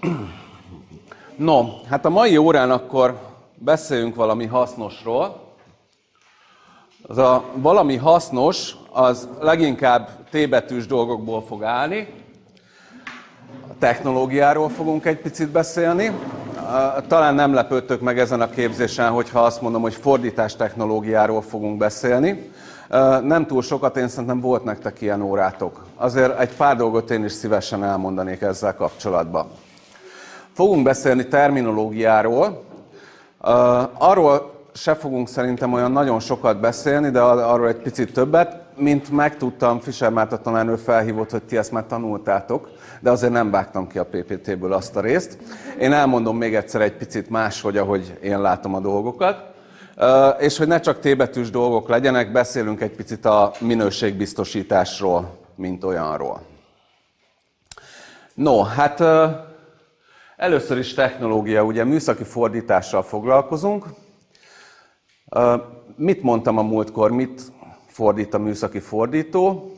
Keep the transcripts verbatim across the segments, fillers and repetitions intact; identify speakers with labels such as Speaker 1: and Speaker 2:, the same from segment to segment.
Speaker 1: No, hát a mai órán akkor beszéljünk valami hasznosról. Az a valami hasznos, az leginkább T-betűs dolgokból fog állni. A technológiáról fogunk egy picit beszélni. Talán nem lepődtök meg ezen a képzésen, hogyha azt mondom, hogy fordítás technológiáról fogunk beszélni. Nem túl sokat, én szerintem volt nektek ilyen órátok. Azért egy pár dolgot én is szívesen elmondanék ezzel kapcsolatban. Fogunk beszélni terminológiáról. Arról se fogunk szerintem olyan nagyon sokat beszélni, de arról egy picit többet. Mint megtudtam, Fischer Márta tanárnő felhívott, hogy ti ezt már tanultátok, de azért nem vágtam ki a pé pé té-ből azt a részt. Én elmondom még egyszer egy picit máshogy, ahogy én látom a dolgokat. És hogy ne csak T-betűs dolgok legyenek, beszélünk egy picit a minőségbiztosításról, mint olyanról. No, hát először is technológia, ugye műszaki fordítással foglalkozunk. Mit mondtam a múltkor, mit fordít a műszaki fordító?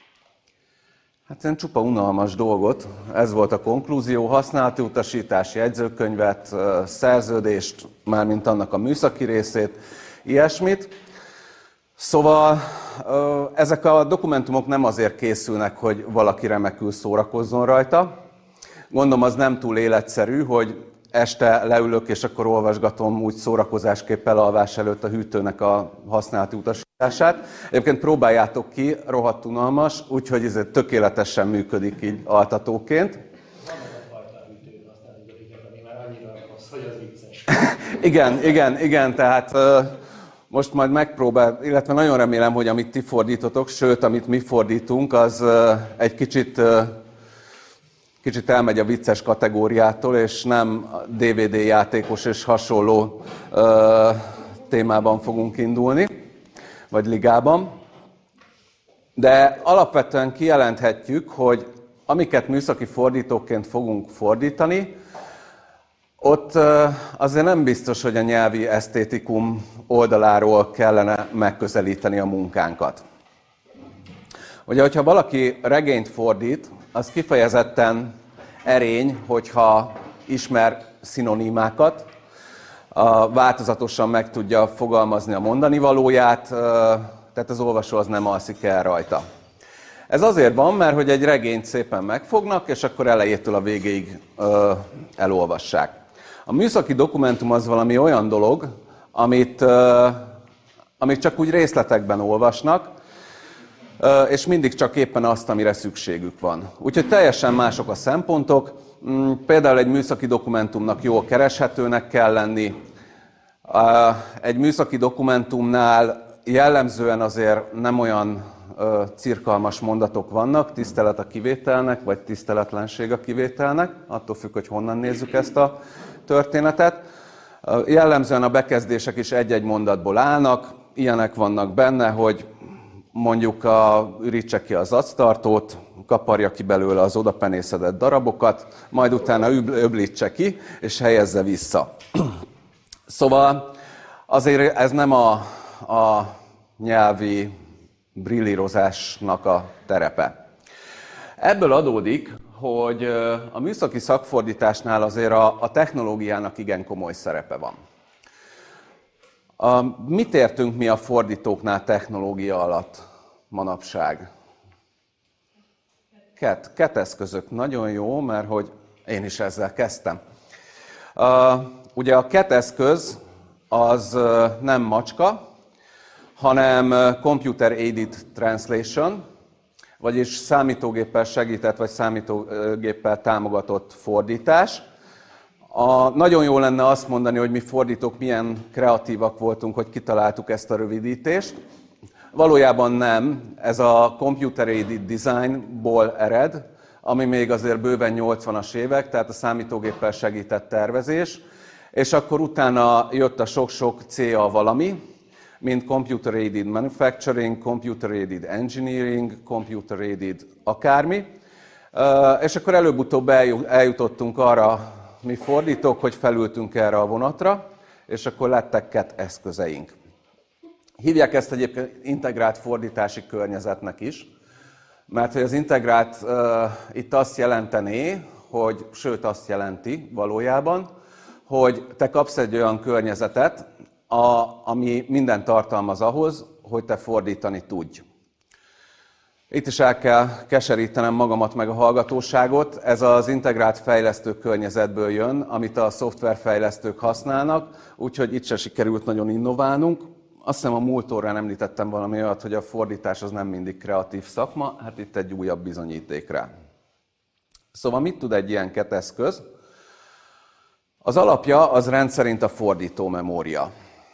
Speaker 1: Hát ilyen csupa unalmas dolgot. Ez volt a konklúzió, használati utasítás, jegyzőkönyvet, szerződést, mármint annak a műszaki részét, ilyesmit. Szóval ezek a dokumentumok nem azért készülnek, hogy valaki remekül szórakozzon rajta. Gondolom, az nem túl életszerű, hogy este leülök, és akkor olvasgatom úgy szórakozásképp elalvás előtt a hűtőnek a használati utasítását. Egyébként próbáljátok ki, rohadt unalmas, úgyhogy ez tökéletesen működik így altatóként.
Speaker 2: Van az a fajta hűtőn használati utasítás, ami már annyira rossz, hogy az vicces.
Speaker 1: Igen, igen, igen, tehát uh, most majd megpróbál, illetve nagyon remélem, hogy amit ti fordítotok, sőt, amit mi fordítunk, az uh, egy kicsit... Uh, Kicsit elmegy a vicces kategóriától, és nem dé vé dé játékos és hasonló ö, témában fogunk indulni, vagy ligában. De alapvetően kijelenthetjük, hogy amiket műszaki fordítóként fogunk fordítani, ott ö, azért nem biztos, hogy a nyelvi esztétikum oldaláról kellene megközelíteni a munkánkat. Ugye, hogyha valaki regényt fordít, az kifejezetten erény, hogyha ismer szinonimákat, változatosan meg tudja fogalmazni a mondani valóját, tehát az olvasó az nem alszik el rajta. Ez azért van, mert hogy egy regényt szépen megfognak, és akkor elejétől a végéig elolvassák. A műszaki dokumentum az valami olyan dolog, amit, amit csak úgy részletekben olvasnak, és mindig csak éppen azt, amire szükségük van. Úgyhogy teljesen mások a szempontok. Például egy műszaki dokumentumnak jól kereshetőnek kell lenni. Egy műszaki dokumentumnál jellemzően azért nem olyan cirkalmas mondatok vannak, tisztelet a kivételnek, vagy tiszteletlenség a kivételnek, attól függ, hogy honnan nézzük ezt a történetet. Jellemzően a bekezdések is egy-egy mondatból állnak, ilyenek vannak benne, hogy mondjuk a, ürítse ki az actartót, kaparja ki belőle az odapenészedett darabokat, majd utána öblítse ki, és helyezze vissza. Szóval azért ez nem a, a nyelvi brillírozásnak a terepe. Ebből adódik, hogy a műszaki szakfordításnál azért a, a technológiának igen komoly szerepe van. A, mit értünk mi a fordítóknál technológia alatt manapság? Ket, keteszközök nagyon jó, mert hogy én is ezzel kezdtem. Uh, ugye a keteszköz az uh, nem macska, hanem uh, Computer Aided Translation, vagyis számítógéppel segített, vagy számítógéppel támogatott fordítás. A, nagyon jó lenne azt mondani, hogy mi fordítók milyen kreatívak voltunk, hogy kitaláltuk ezt a rövidítést. Valójában nem, ez a Computer Aided Designból ered, ami még azért bőven nyolcvanas évek, tehát a számítógéppel segített tervezés, és akkor utána jött a sok-sok cé á valami, mint Computer Aided Manufacturing, Computer Aided Engineering, Computer Aided akármi, és akkor előbb-utóbb eljutottunk arra, mi fordítók, hogy felültünk erre a vonatra, és akkor lettek cat eszközeink. Hívják ezt egyébként integrált fordítási környezetnek is, mert hogy az integrált uh, itt azt jelentené, hogy, sőt azt jelenti valójában, hogy te kapsz egy olyan környezetet, a, ami minden tartalmaz ahhoz, hogy te fordítani tudj. Itt is el kell keserítenem magamat meg a hallgatóságot. Ez az integrált fejlesztő környezetből jön, amit a szoftverfejlesztők használnak, úgyhogy itt se sikerült nagyon innoválnunk. Azt hiszem a múlt órán említettem valami olyat, hogy a fordítás az nem mindig kreatív szakma, hát itt egy újabb bizonyíték rá. Szóval mit tud egy ilyen eszköz? Az alapja az rendszerint a fordítómemória.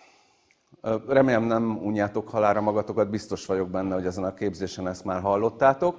Speaker 1: Remélem nem unjátok halálra magatokat, biztos vagyok benne, hogy ezen a képzésen ezt már hallottátok.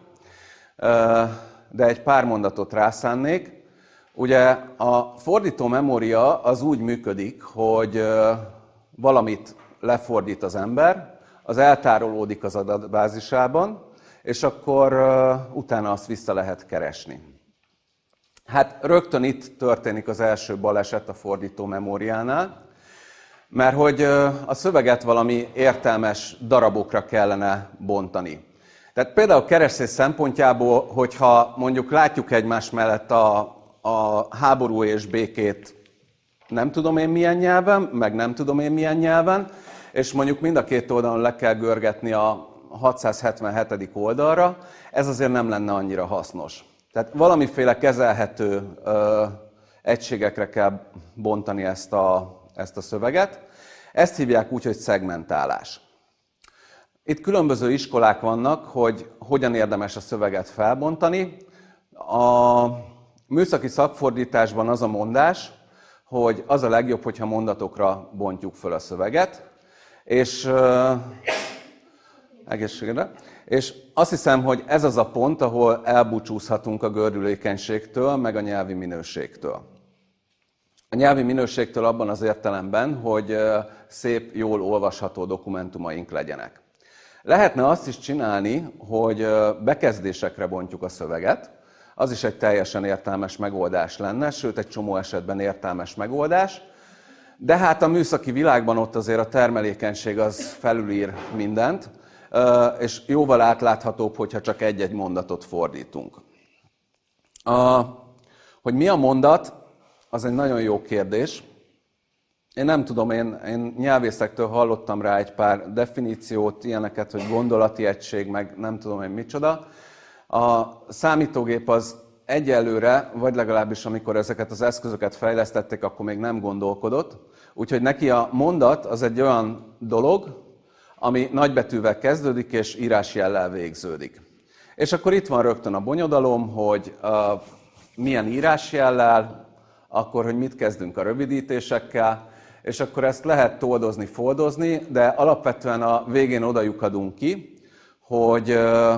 Speaker 1: De egy pár mondatot rászánnék. Ugye a fordítómemória az úgy működik, hogy valamit lefordít az ember, az eltárolódik az adatbázisában, és akkor utána azt vissza lehet keresni. Hát rögtön itt történik az első baleset a fordítómemóriánál, mert hogy a szöveget valami értelmes darabokra kellene bontani. Tehát például keresés szempontjából, hogyha mondjuk látjuk egymás mellett a, a háború és békét nem tudom én milyen nyelven, meg nem tudom én milyen nyelven, és mondjuk mind a két oldalon le kell görgetni a hatszázhetvenhetedik oldalra, ez azért nem lenne annyira hasznos. Tehát valamiféle kezelhető ö, egységekre kell bontani ezt a, ezt a szöveget. Ezt hívják úgy, hogy szegmentálás. Itt különböző iskolák vannak, hogy hogyan érdemes a szöveget felbontani. A műszaki szakfordításban az a mondás, hogy az a legjobb, hogyha mondatokra bontjuk föl a szöveget, és uh, egészségedre. És azt hiszem, hogy ez az a pont, ahol elbúcsúzhatunk a gördülékenységtől, meg a nyelvi minőségtől. A nyelvi minőségtől abban az értelemben, hogy szép, jól olvasható dokumentumaink legyenek. Lehetne azt is csinálni, hogy bekezdésekre bontjuk a szöveget, az is egy teljesen értelmes megoldás lenne, sőt egy csomó esetben értelmes megoldás, de hát a műszaki világban ott azért a termelékenység az felülír mindent, és jóval átláthatóbb, hogyha csak egy-egy mondatot fordítunk. A, hogy mi a mondat, az egy nagyon jó kérdés. Én nem tudom, én, én nyelvészektől hallottam rá egy pár definíciót, ilyeneket, hogy gondolati egység, meg nem tudom én micsoda. A számítógép az egyelőre, vagy legalábbis amikor ezeket az eszközöket fejlesztették, akkor még nem gondolkodott. Úgyhogy neki a mondat az egy olyan dolog, ami nagybetűvel kezdődik és írásjellel végződik. És akkor itt van rögtön a bonyodalom, hogy uh, milyen írásjellel, akkor, hogy mit kezdünk a rövidítésekkel, és akkor ezt lehet toldozni, foldozni, de alapvetően a végén oda lyukadunk ki, hogy, uh,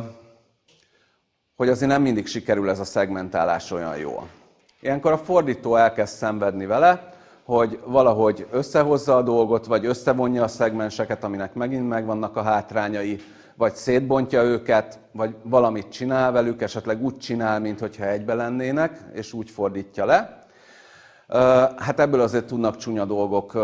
Speaker 1: hogy azért nem mindig sikerül ez a szegmentálás olyan jól. Ilyenkor a fordító elkezd szenvedni vele, hogy valahogy összehozza a dolgot, vagy összevonja a szegmenseket, aminek megint megvannak a hátrányai, vagy szétbontja őket, vagy valamit csinál velük, esetleg úgy csinál, mintha egybe lennének, és úgy fordítja le. Hát ebből azért tudnak csúnya dolgok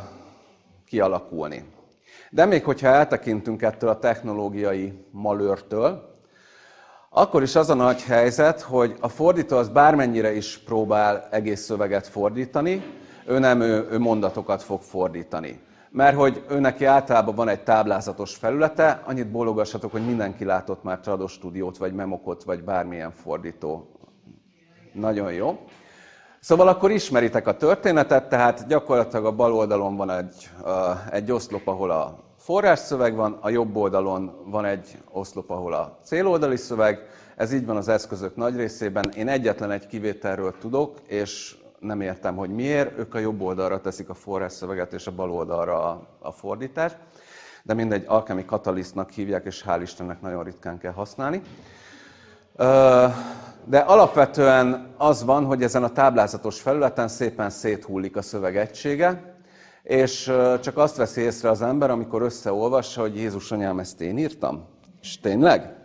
Speaker 1: kialakulni. De még hogyha eltekintünk ettől a technológiai malőrtől, akkor is az a nagy helyzet, hogy a fordító az bármennyire is próbál egész szöveget fordítani, ő nem ő, ő mondatokat fog fordítani. Mert hogy ő neki általában van egy táblázatos felülete, annyit bólogassatok, hogy mindenki látott már Trados Studiót, vagy Memokot, vagy bármilyen fordító. Nagyon jó. Szóval akkor ismeritek a történetet, tehát gyakorlatilag a bal oldalon van egy, egy oszlop, ahol a forrásszöveg van, a jobb oldalon van egy oszlop, ahol a céloldali szöveg. Ez így van az eszközök nagy részében. Én egyetlen egy kivételről tudok, és nem értem, hogy miért. Ők a jobb oldalra teszik a forrásszöveget, és a bal oldalra a, a fordítást. De mindegy, Alchemy Catalystnak hívják, és hál' Istennek nagyon ritkán kell használni. De alapvetően az van, hogy ezen a táblázatos felületen szépen széthullik a szöveg egysége, és csak azt veszi észre az ember, amikor összeolvassa, hogy Jézus anyám, ezt én írtam? És tényleg?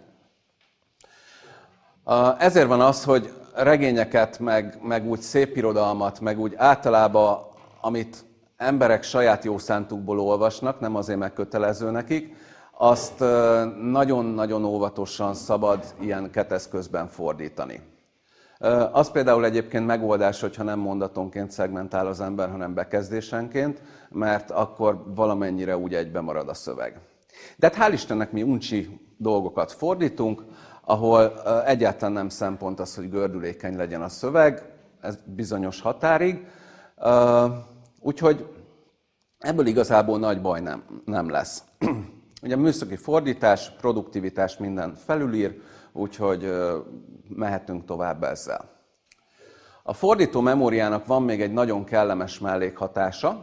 Speaker 1: Ezért van az, hogy regényeket, meg, meg úgy szépirodalmat, meg úgy általában, amit emberek saját jó szántukból olvasnak, nem azért meg kötelező nekik, azt nagyon-nagyon óvatosan szabad ilyen keteszközben fordítani. Az például egyébként megoldás, hogyha nem mondatonként szegmentál az ember, hanem bekezdésenként, mert akkor valamennyire úgy egybe marad a szöveg. De hát hál' Istennek mi uncsi dolgokat fordítunk, ahol egyáltalán nem szempont az, hogy gördülékeny legyen a szöveg, ez bizonyos határig. Úgyhogy ebből igazából nagy baj nem, nem lesz. Ugye műszaki fordítás, produktivitás mindent felülír, úgyhogy mehetünk tovább ezzel. A fordító memóriának van még egy nagyon kellemes mellékhatása,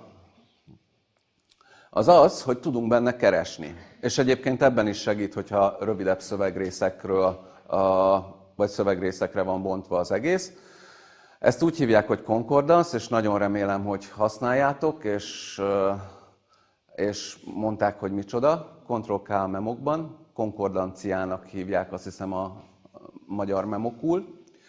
Speaker 1: az az, hogy tudunk benne keresni. És egyébként ebben is segít, hogyha rövidebb szövegrészekről, vagy szövegrészekre van bontva az egész. Ezt úgy hívják, hogy concordance, és nagyon remélem, hogy használjátok, és, és mondták, hogy micsoda. Ctrl-K a memokban, konkordanciának hívják, azt hiszem, a magyar memokul.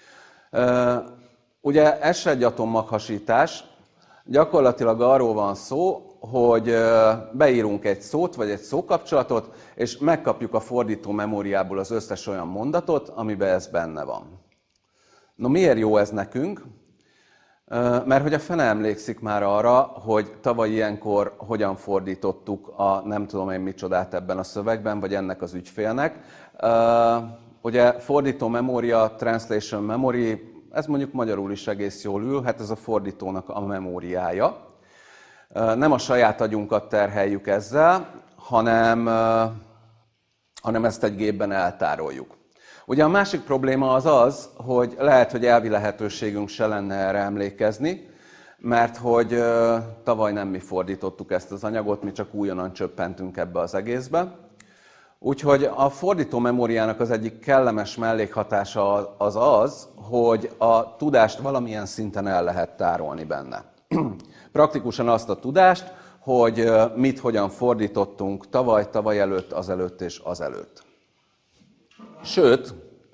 Speaker 1: Ugye ez se egy atommaghasítás, gyakorlatilag arról van szó, hogy beírunk egy szót, vagy egy szókapcsolatot, és megkapjuk a fordító memóriából az összes olyan mondatot, amiben ez benne van. No, miért jó ez nekünk? Mert hogy a fene emlékszik már arra, hogy tavaly ilyenkor hogyan fordítottuk a nem tudom én micsodát ebben a szövegben, vagy ennek az ügyfélnek. Ugye fordító memória, translation memory, ez mondjuk magyarul is egész jól ül, hát ez a fordítónak a memóriája. Nem a saját agyunkat terheljük ezzel, hanem, hanem ezt egy gépben eltároljuk. Ugye a másik probléma az az, hogy lehet, hogy elvi lehetőségünk se lenne erre emlékezni, mert hogy tavaly nem mi fordítottuk ezt az anyagot, mi csak újonnan csöppentünk ebbe az egészbe. Úgyhogy a fordító memóriának az egyik kellemes mellékhatása az az, hogy a tudást valamilyen szinten el lehet tárolni benne. Praktikusan azt a tudást, hogy mit, hogyan fordítottunk tavaly, tavaly előtt, azelőtt és azelőtt. Sőt,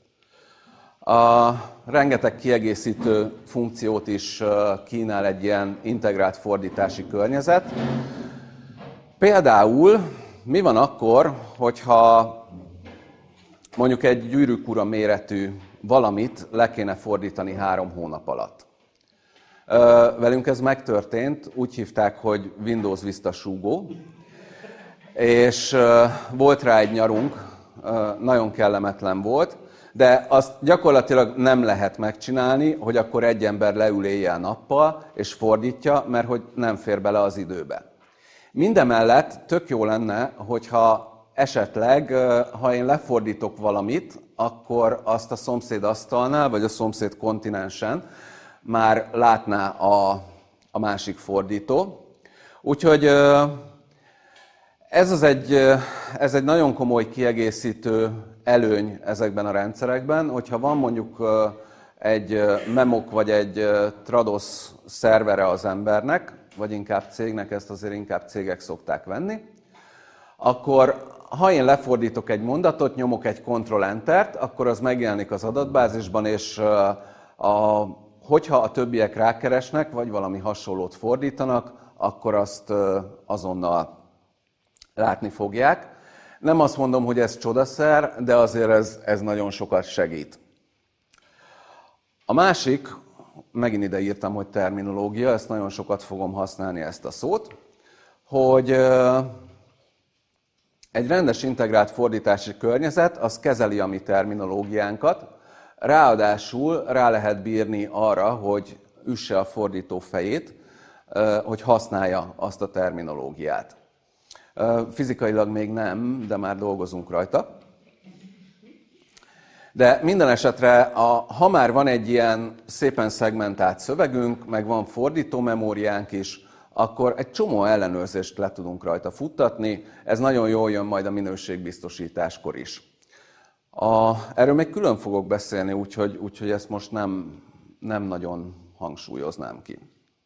Speaker 1: a rengeteg kiegészítő funkciót is kínál egy ilyen integrált fordítási környezet. Például mi van akkor, hogyha mondjuk egy gyűrűkura méretű valamit le kéne fordítani három hónap alatt? Velünk ez megtörtént, úgy hívták, hogy Windows Vista súgó, és volt rá egy nyarunk, nagyon kellemetlen volt, de azt gyakorlatilag nem lehet megcsinálni, hogy akkor egy ember leül éjjel-nappal és fordítja, mert hogy nem fér bele az időbe. Mindemellett tök jó lenne, hogyha esetleg, ha én lefordítok valamit, akkor azt a szomszéd asztalnál, vagy a szomszéd kontinensen már látná a, a másik fordító. Úgyhogy ez, az egy, ez egy nagyon komoly kiegészítő előny ezekben a rendszerekben, hogyha van mondjuk egy memok vagy egy Trados szervere az embernek, vagy inkább cégnek, ezt azért inkább cégek szokták venni, akkor ha én lefordítok egy mondatot, nyomok egy Ctrl-Entert, akkor az megjelenik az adatbázisban, és a, hogyha a többiek rákeresnek, vagy valami hasonlót fordítanak, akkor azt azonnal látni fogják. Nem azt mondom, hogy ez csodaszer, de azért ez, ez nagyon sokat segít. A másik, megint ide írtam, hogy terminológia, ezt nagyon sokat fogom használni ezt a szót, hogy egy rendes integrált fordítási környezet, az kezeli a mi terminológiánkat, ráadásul rá lehet bírni arra, hogy üsse a fordító fejét, hogy használja azt a terminológiát. Fizikailag még nem, de már dolgozunk rajta. De minden esetre, a, ha már van egy ilyen szépen szegmentált szövegünk, meg van fordító memóriánk is, akkor egy csomó ellenőrzést le tudunk rajta futtatni. Ez nagyon jól jön majd a minőségbiztosításkor is. A, erről még külön fogok beszélni, úgyhogy, úgyhogy ezt most nem, nem nagyon hangsúlyoznám ki.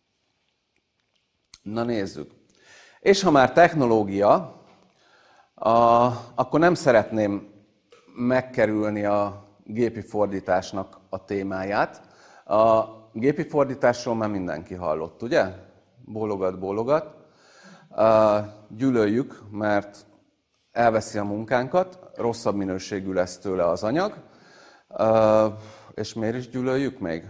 Speaker 1: Na nézzük. És ha már technológia, a, akkor nem szeretném megkerülni a gépi fordításnak a témáját. A gépi fordításról már mindenki hallott, ugye? Bólogat, bólogat. Gyűlöljük, mert elveszi a munkánkat, rosszabb minőségű lesz tőle az anyag, És miért is gyűlöljük még?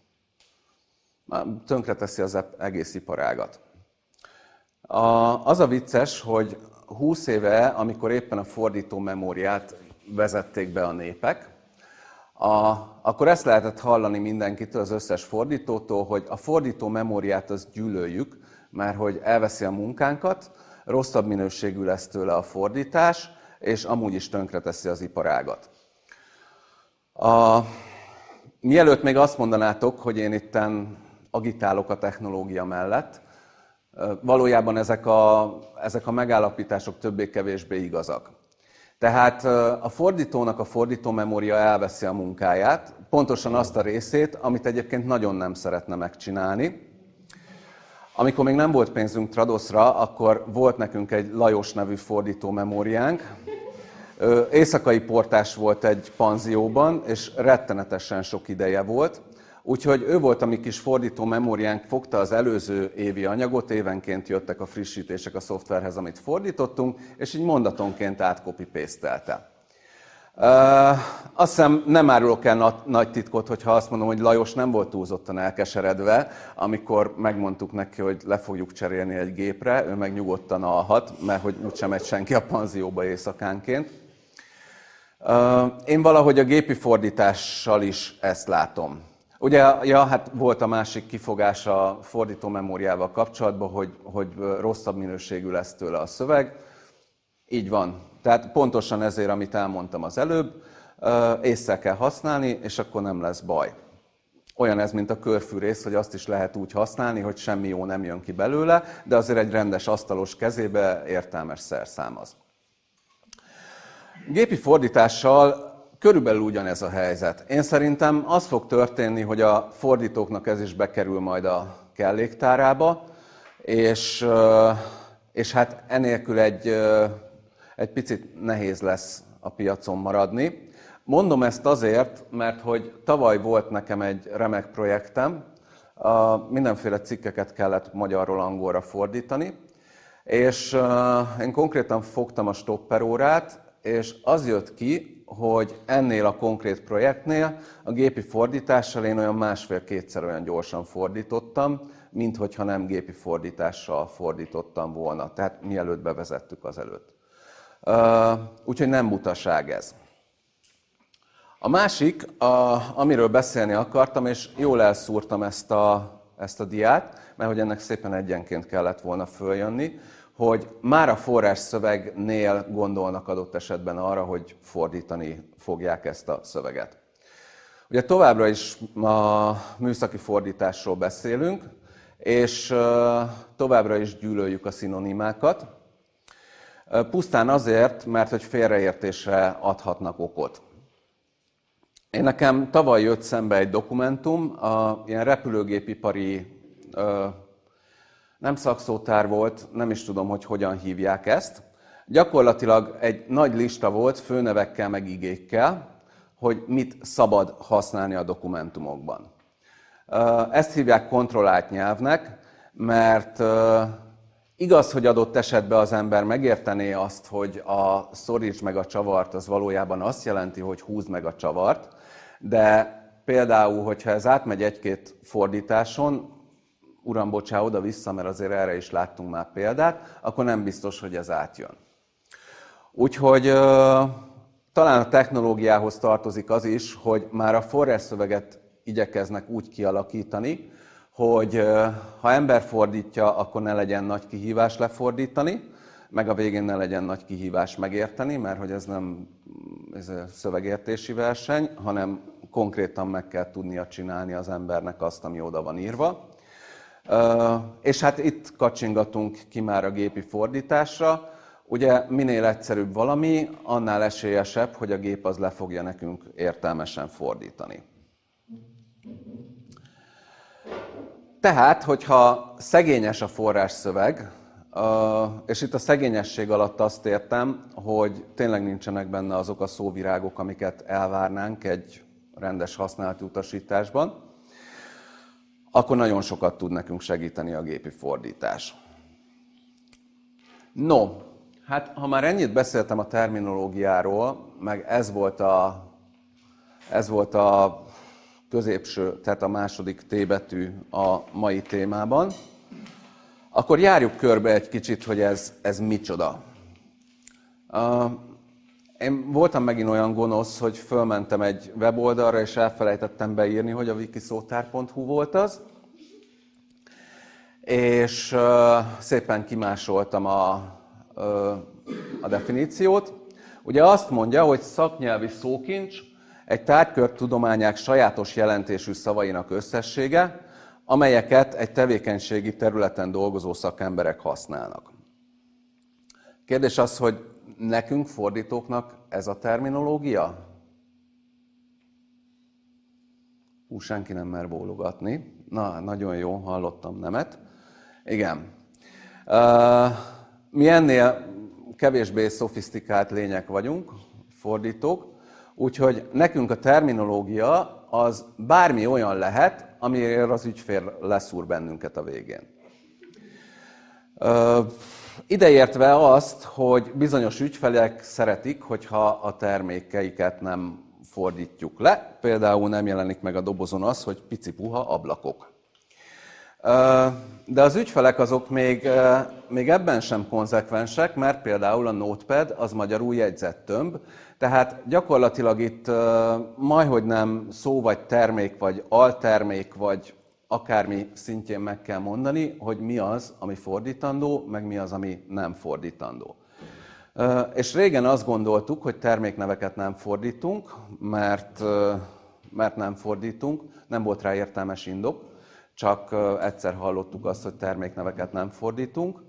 Speaker 1: Tönkreteszi az egész iparágat. A, az a vicces, hogy húsz éve, amikor éppen a fordító memóriát vezették be a népek, a, akkor ezt lehetett hallani mindenkitől, az összes fordítótól, hogy a fordító memóriát azt gyűlöljük, mert hogy elveszi a munkánkat, rosszabb minőségű lesz tőle a fordítás, és amúgy is tönkreteszi az iparágat. A, mielőtt még azt mondanátok, hogy én itten agitálok a technológia mellett, valójában ezek a, ezek a megállapítások többé-kevésbé igazak. Tehát a fordítónak a fordítómemória elveszi a munkáját, pontosan azt a részét, amit egyébként nagyon nem szeretne megcsinálni. Amikor még nem volt pénzünk Tradoszra, akkor volt nekünk egy Lajos nevű fordítómemóriánk. Éjszakai portás volt egy panzióban, és rettenetesen sok ideje volt. Úgyhogy ő volt a mi kis fordító memóriánk, fogta az előző évi anyagot, évenként jöttek a frissítések a szoftverhez, amit fordítottunk, és így mondatonként átcopy-paste-elte. Uh, azt hiszem nem árulok el na- nagy titkot, hogyha azt mondom, hogy Lajos nem volt túlzottan elkeseredve, amikor megmondtuk neki, hogy le fogjuk cserélni egy gépre, ő meg nyugodtan alhat, mert hogy úgysem megy senki a panzióba éjszakánként. Uh, én valahogy a gépi fordítással is ezt látom. Ugye, ja, hát volt a másik kifogás a fordító memóriával kapcsolatban, hogy, hogy rosszabb minőségű lesz tőle a szöveg. Így van. Tehát pontosan ezért, amit elmondtam az előbb, észre kell használni, és akkor nem lesz baj. Olyan ez, mint a körfűrész, hogy azt is lehet úgy használni, hogy semmi jó nem jön ki belőle, de azért egy rendes asztalos kezébe értelmes szerszám az. Gépi fordítással körülbelül ugyanez a helyzet. Én szerintem az fog történni, hogy a fordítóknak ez is bekerül majd a kelléktárába, és, és hát enélkül egy, egy picit nehéz lesz a piacon maradni. Mondom ezt azért, mert hogy tavaly volt nekem egy remek projektem, mindenféle cikkeket kellett magyarról angolra fordítani, és én konkrétan fogtam a stopperórát, és az jött ki, hogy ennél a konkrét projektnél a gépi fordítással én olyan másfél-kétszer olyan gyorsan fordítottam, mint hogyha nem gépi fordítással fordítottam volna. Tehát mielőtt bevezettük az előtt. Úgyhogy nem butaság ez. A másik, a, amiről beszélni akartam, és jól elszúrtam ezt a, ezt a diát, mert hogy ennek szépen egyenként kellett volna följönni, hogy már a forrásszövegnél gondolnak adott esetben arra, hogy fordítani fogják ezt a szöveget. Ugye továbbra is a műszaki fordításról beszélünk, és továbbra is gyűlöljük a szinonimákat. Pusztán azért, mert hogy félreértésre adhatnak okot. Én nekem tavaly jött szembe egy dokumentum, a ilyen repülőgépipari, nem szakszótár volt, nem is tudom, hogy hogyan hívják ezt. Gyakorlatilag egy nagy lista volt főnevekkel meg igékkel, hogy mit szabad használni a dokumentumokban. Ezt hívják kontrollált nyelvnek, mert igaz, hogy adott esetben az ember megértené azt, hogy a szoríts meg a csavart, az valójában azt jelenti, hogy húzd meg a csavart, de például, hogyha ez átmegy egy-két fordításon, uram, bocsá, oda-vissza, mert azért erre is láttunk már példát, akkor nem biztos, hogy ez átjön. Úgyhogy talán a technológiához tartozik az is, hogy már a forrásszöveget igyekeznek úgy kialakítani, hogy ha ember fordítja, akkor ne legyen nagy kihívás lefordítani, meg a végén ne legyen nagy kihívás megérteni, mert hogy ez nem ez a szövegértési verseny, hanem konkrétan meg kell tudnia csinálni az embernek azt, ami oda van írva. És hát itt kacsingatunk ki már a gépi fordításra. Ugye minél egyszerűbb valami, annál esélyesebb, hogy a gép az le fogja nekünk értelmesen fordítani. Tehát, hogyha szegényes a forrásszöveg, és itt a szegényesség alatt azt értem, hogy tényleg nincsenek benne azok a szóvirágok, amiket elvárnánk egy rendes használati utasításban, akkor nagyon sokat tud nekünk segíteni a gépi fordítás. No, hát ha már ennyit beszéltem a terminológiáról, meg ez volt a, ez volt a középső, tehát a második T betű a mai témában, akkor járjuk körbe egy kicsit, hogy ez, ez micsoda. Uh, én voltam megint olyan gonosz, hogy fölmentem egy weboldalra, és elfelejtettem beírni, hogy a wikiszoftware pont hu volt az, és uh, szépen kimásoltam a, uh, a definíciót. Ugye azt mondja, hogy szaknyelvi szókincs egy tárgykör tudományák sajátos jelentésű szavainak összessége, amelyeket egy tevékenységi területen dolgozó szakemberek használnak. Kérdés az, hogy nekünk, fordítóknak ez a terminológia? Hú, senki nem mer bólogatni. Na, nagyon jó, hallottam nemet. Igen. Mi ennél kevésbé szofisztikált lények vagyunk, fordítók, úgyhogy nekünk a terminológia az bármi olyan lehet, amiért az ügyfél leszúr bennünket a végén. Ideértve azt, hogy bizonyos ügyfelek szeretik, hogyha a termékeiket nem fordítjuk le, például nem jelenik meg a dobozon az, hogy pici puha ablakok. De az ügyfelek azok még, még ebben sem konzekvensek, mert például a Notepad az magyarul jegyzettömb, tehát gyakorlatilag itt majdhogy nem szó vagy termék, vagy altermék, vagy akármi szintjén meg kell mondani, hogy mi az, ami fordítandó, meg mi az, ami nem fordítandó. És régen azt gondoltuk, hogy termékneveket nem fordítunk, mert, mert nem fordítunk, nem volt rá értelmes indok, csak egyszer hallottuk azt, hogy termékneveket nem fordítunk.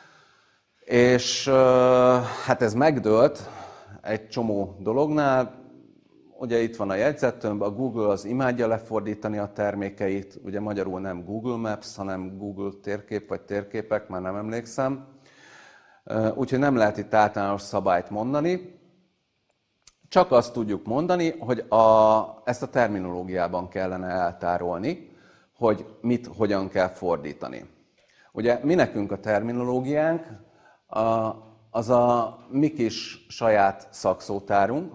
Speaker 1: És hát ez megdőlt egy csomó dolognál. Ugye itt van a jegyzettömb, a Google az imádja lefordítani a termékeit, ugye magyarul nem Google Maps, hanem Google térkép vagy térképek, már nem emlékszem. Úgyhogy nem lehet itt általános szabályt mondani. Csak azt tudjuk mondani, hogy a, ezt a terminológiában kellene eltárolni, hogy mit, hogyan kell fordítani. Ugye mi nekünk a terminológiánk, a, az a mi kis saját szakszótárunk,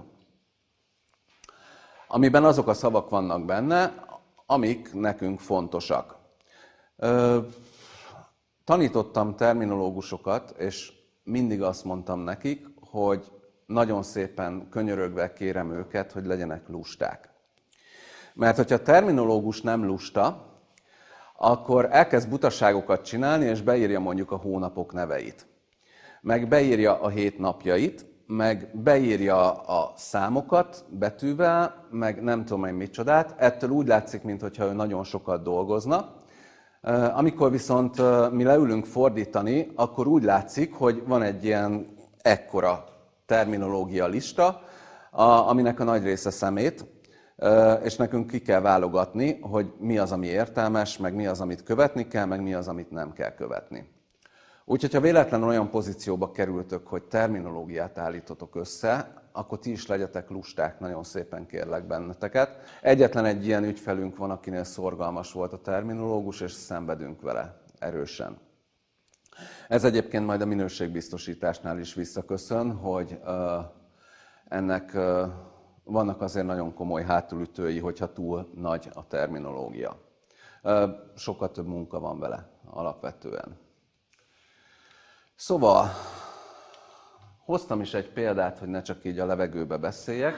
Speaker 1: amiben azok a szavak vannak benne, amik nekünk fontosak. Ö, tanítottam terminológusokat, és mindig azt mondtam nekik, hogy nagyon szépen könyörögve kérem őket, hogy legyenek lusták. Mert hogyha a terminológus nem lusta, akkor elkezd butaságokat csinálni, és beírja mondjuk a hónapok neveit. Meg beírja a hét napjait, meg beírja a számokat betűvel, meg nem tudom én micsodát. Ettől úgy látszik, mintha ő nagyon sokat dolgozna. Amikor viszont mi leülünk fordítani, akkor úgy látszik, hogy van egy ilyen ekkora terminológia lista, aminek a nagy része szemét, és nekünk ki kell válogatni, hogy mi az, ami értelmes, meg mi az, amit követni kell, meg mi az, amit nem kell követni. Úgyhogy, ha véletlenül olyan pozícióba kerültök, hogy terminológiát állítotok össze, akkor ti is legyetek lusták, nagyon szépen kérlek benneteket. Egyetlen egy ilyen ügyfelünk van, akinél szorgalmas volt a terminológus, és szenvedünk vele erősen. Ez egyébként majd a minőségbiztosításnál is visszaköszön, hogy uh, ennek uh, vannak azért nagyon komoly hátulütői, hogyha túl nagy a terminológia. Uh, sokkal több munka van vele alapvetően. Szóval, hoztam is egy példát, hogy ne csak így a levegőbe beszéljek.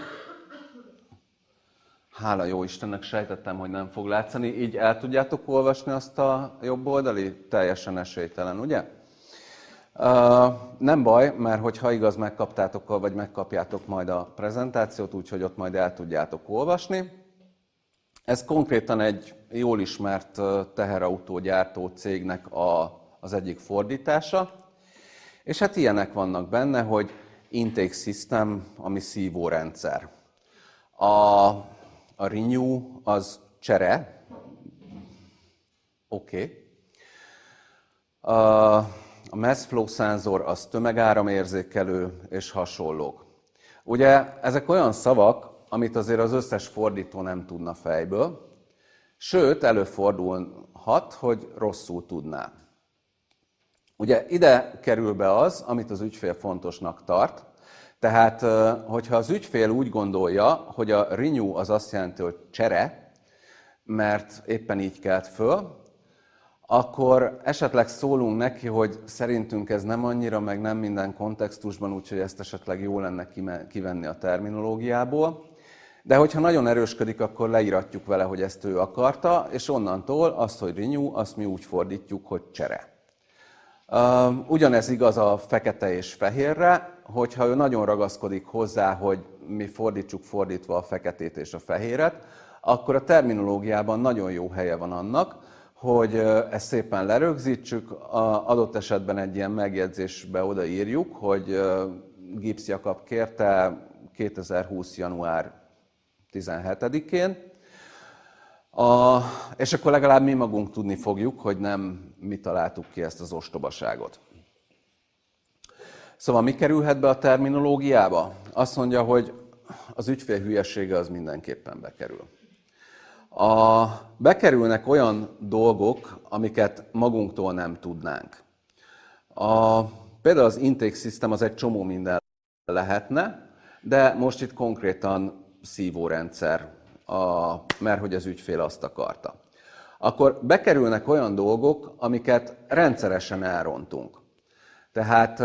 Speaker 1: Hála jó Istennek, sejtettem, hogy nem fog látszani. Így el tudjátok olvasni azt a jobb oldali? Teljesen esélytelen, ugye? Uh, nem baj, mert hogyha igaz, megkaptátok, vagy megkapjátok majd a prezentációt, úgyhogy ott majd el tudjátok olvasni. Ez konkrétan egy jól ismert teherautógyártó cégnek a, az egyik fordítása. És hát ilyenek vannak benne, hogy intake system, ami szívórendszer. A, a renew az csere. Oké. Okay. A, a mass flow szenzor az tömegáramérzékelő és hasonlók. Ugye ezek olyan szavak, amit azért az összes fordító nem tudna fejből, sőt előfordulhat, hogy rosszul tudná. Ugye ide kerül be az, amit az ügyfél fontosnak tart. Tehát, hogyha az ügyfél úgy gondolja, hogy a renew az azt jelenti, hogy csere, mert éppen így kelt föl, akkor esetleg szólunk neki, hogy szerintünk ez nem annyira, meg nem minden kontextusban, úgyhogy ezt esetleg jó lenne kivenni a terminológiából. De hogyha nagyon erősködik, akkor leíratjuk vele, hogy ezt ő akarta, és onnantól azt, hogy renew, azt mi úgy fordítjuk, hogy csere. Ugyanez igaz a fekete és fehérre, hogyha ő nagyon ragaszkodik hozzá, hogy mi fordítsuk fordítva a feketét és a fehéret, akkor a terminológiában nagyon jó helye van annak, hogy ezt szépen lerögzítsük, adott esetben egy ilyen megjegyzésbe odaírjuk, hogy Gibbs Jakab kérte kétezer-húsz. január tizenhetedikén, a, és akkor legalább mi magunk tudni fogjuk, hogy nem mi találtuk ki ezt az ostobaságot. Szóval mi kerülhet be a terminológiába? Azt mondja, hogy az ügyfél hülyesége az mindenképpen bekerül. A, bekerülnek olyan dolgok, amiket magunktól nem tudnánk. A, például az intake system az egy csomó minden lehetne, de most itt konkrétan szívórendszer, a, mert hogy az ügyfél azt akarta. Akkor bekerülnek olyan dolgok, amiket rendszeresen elrontunk. Tehát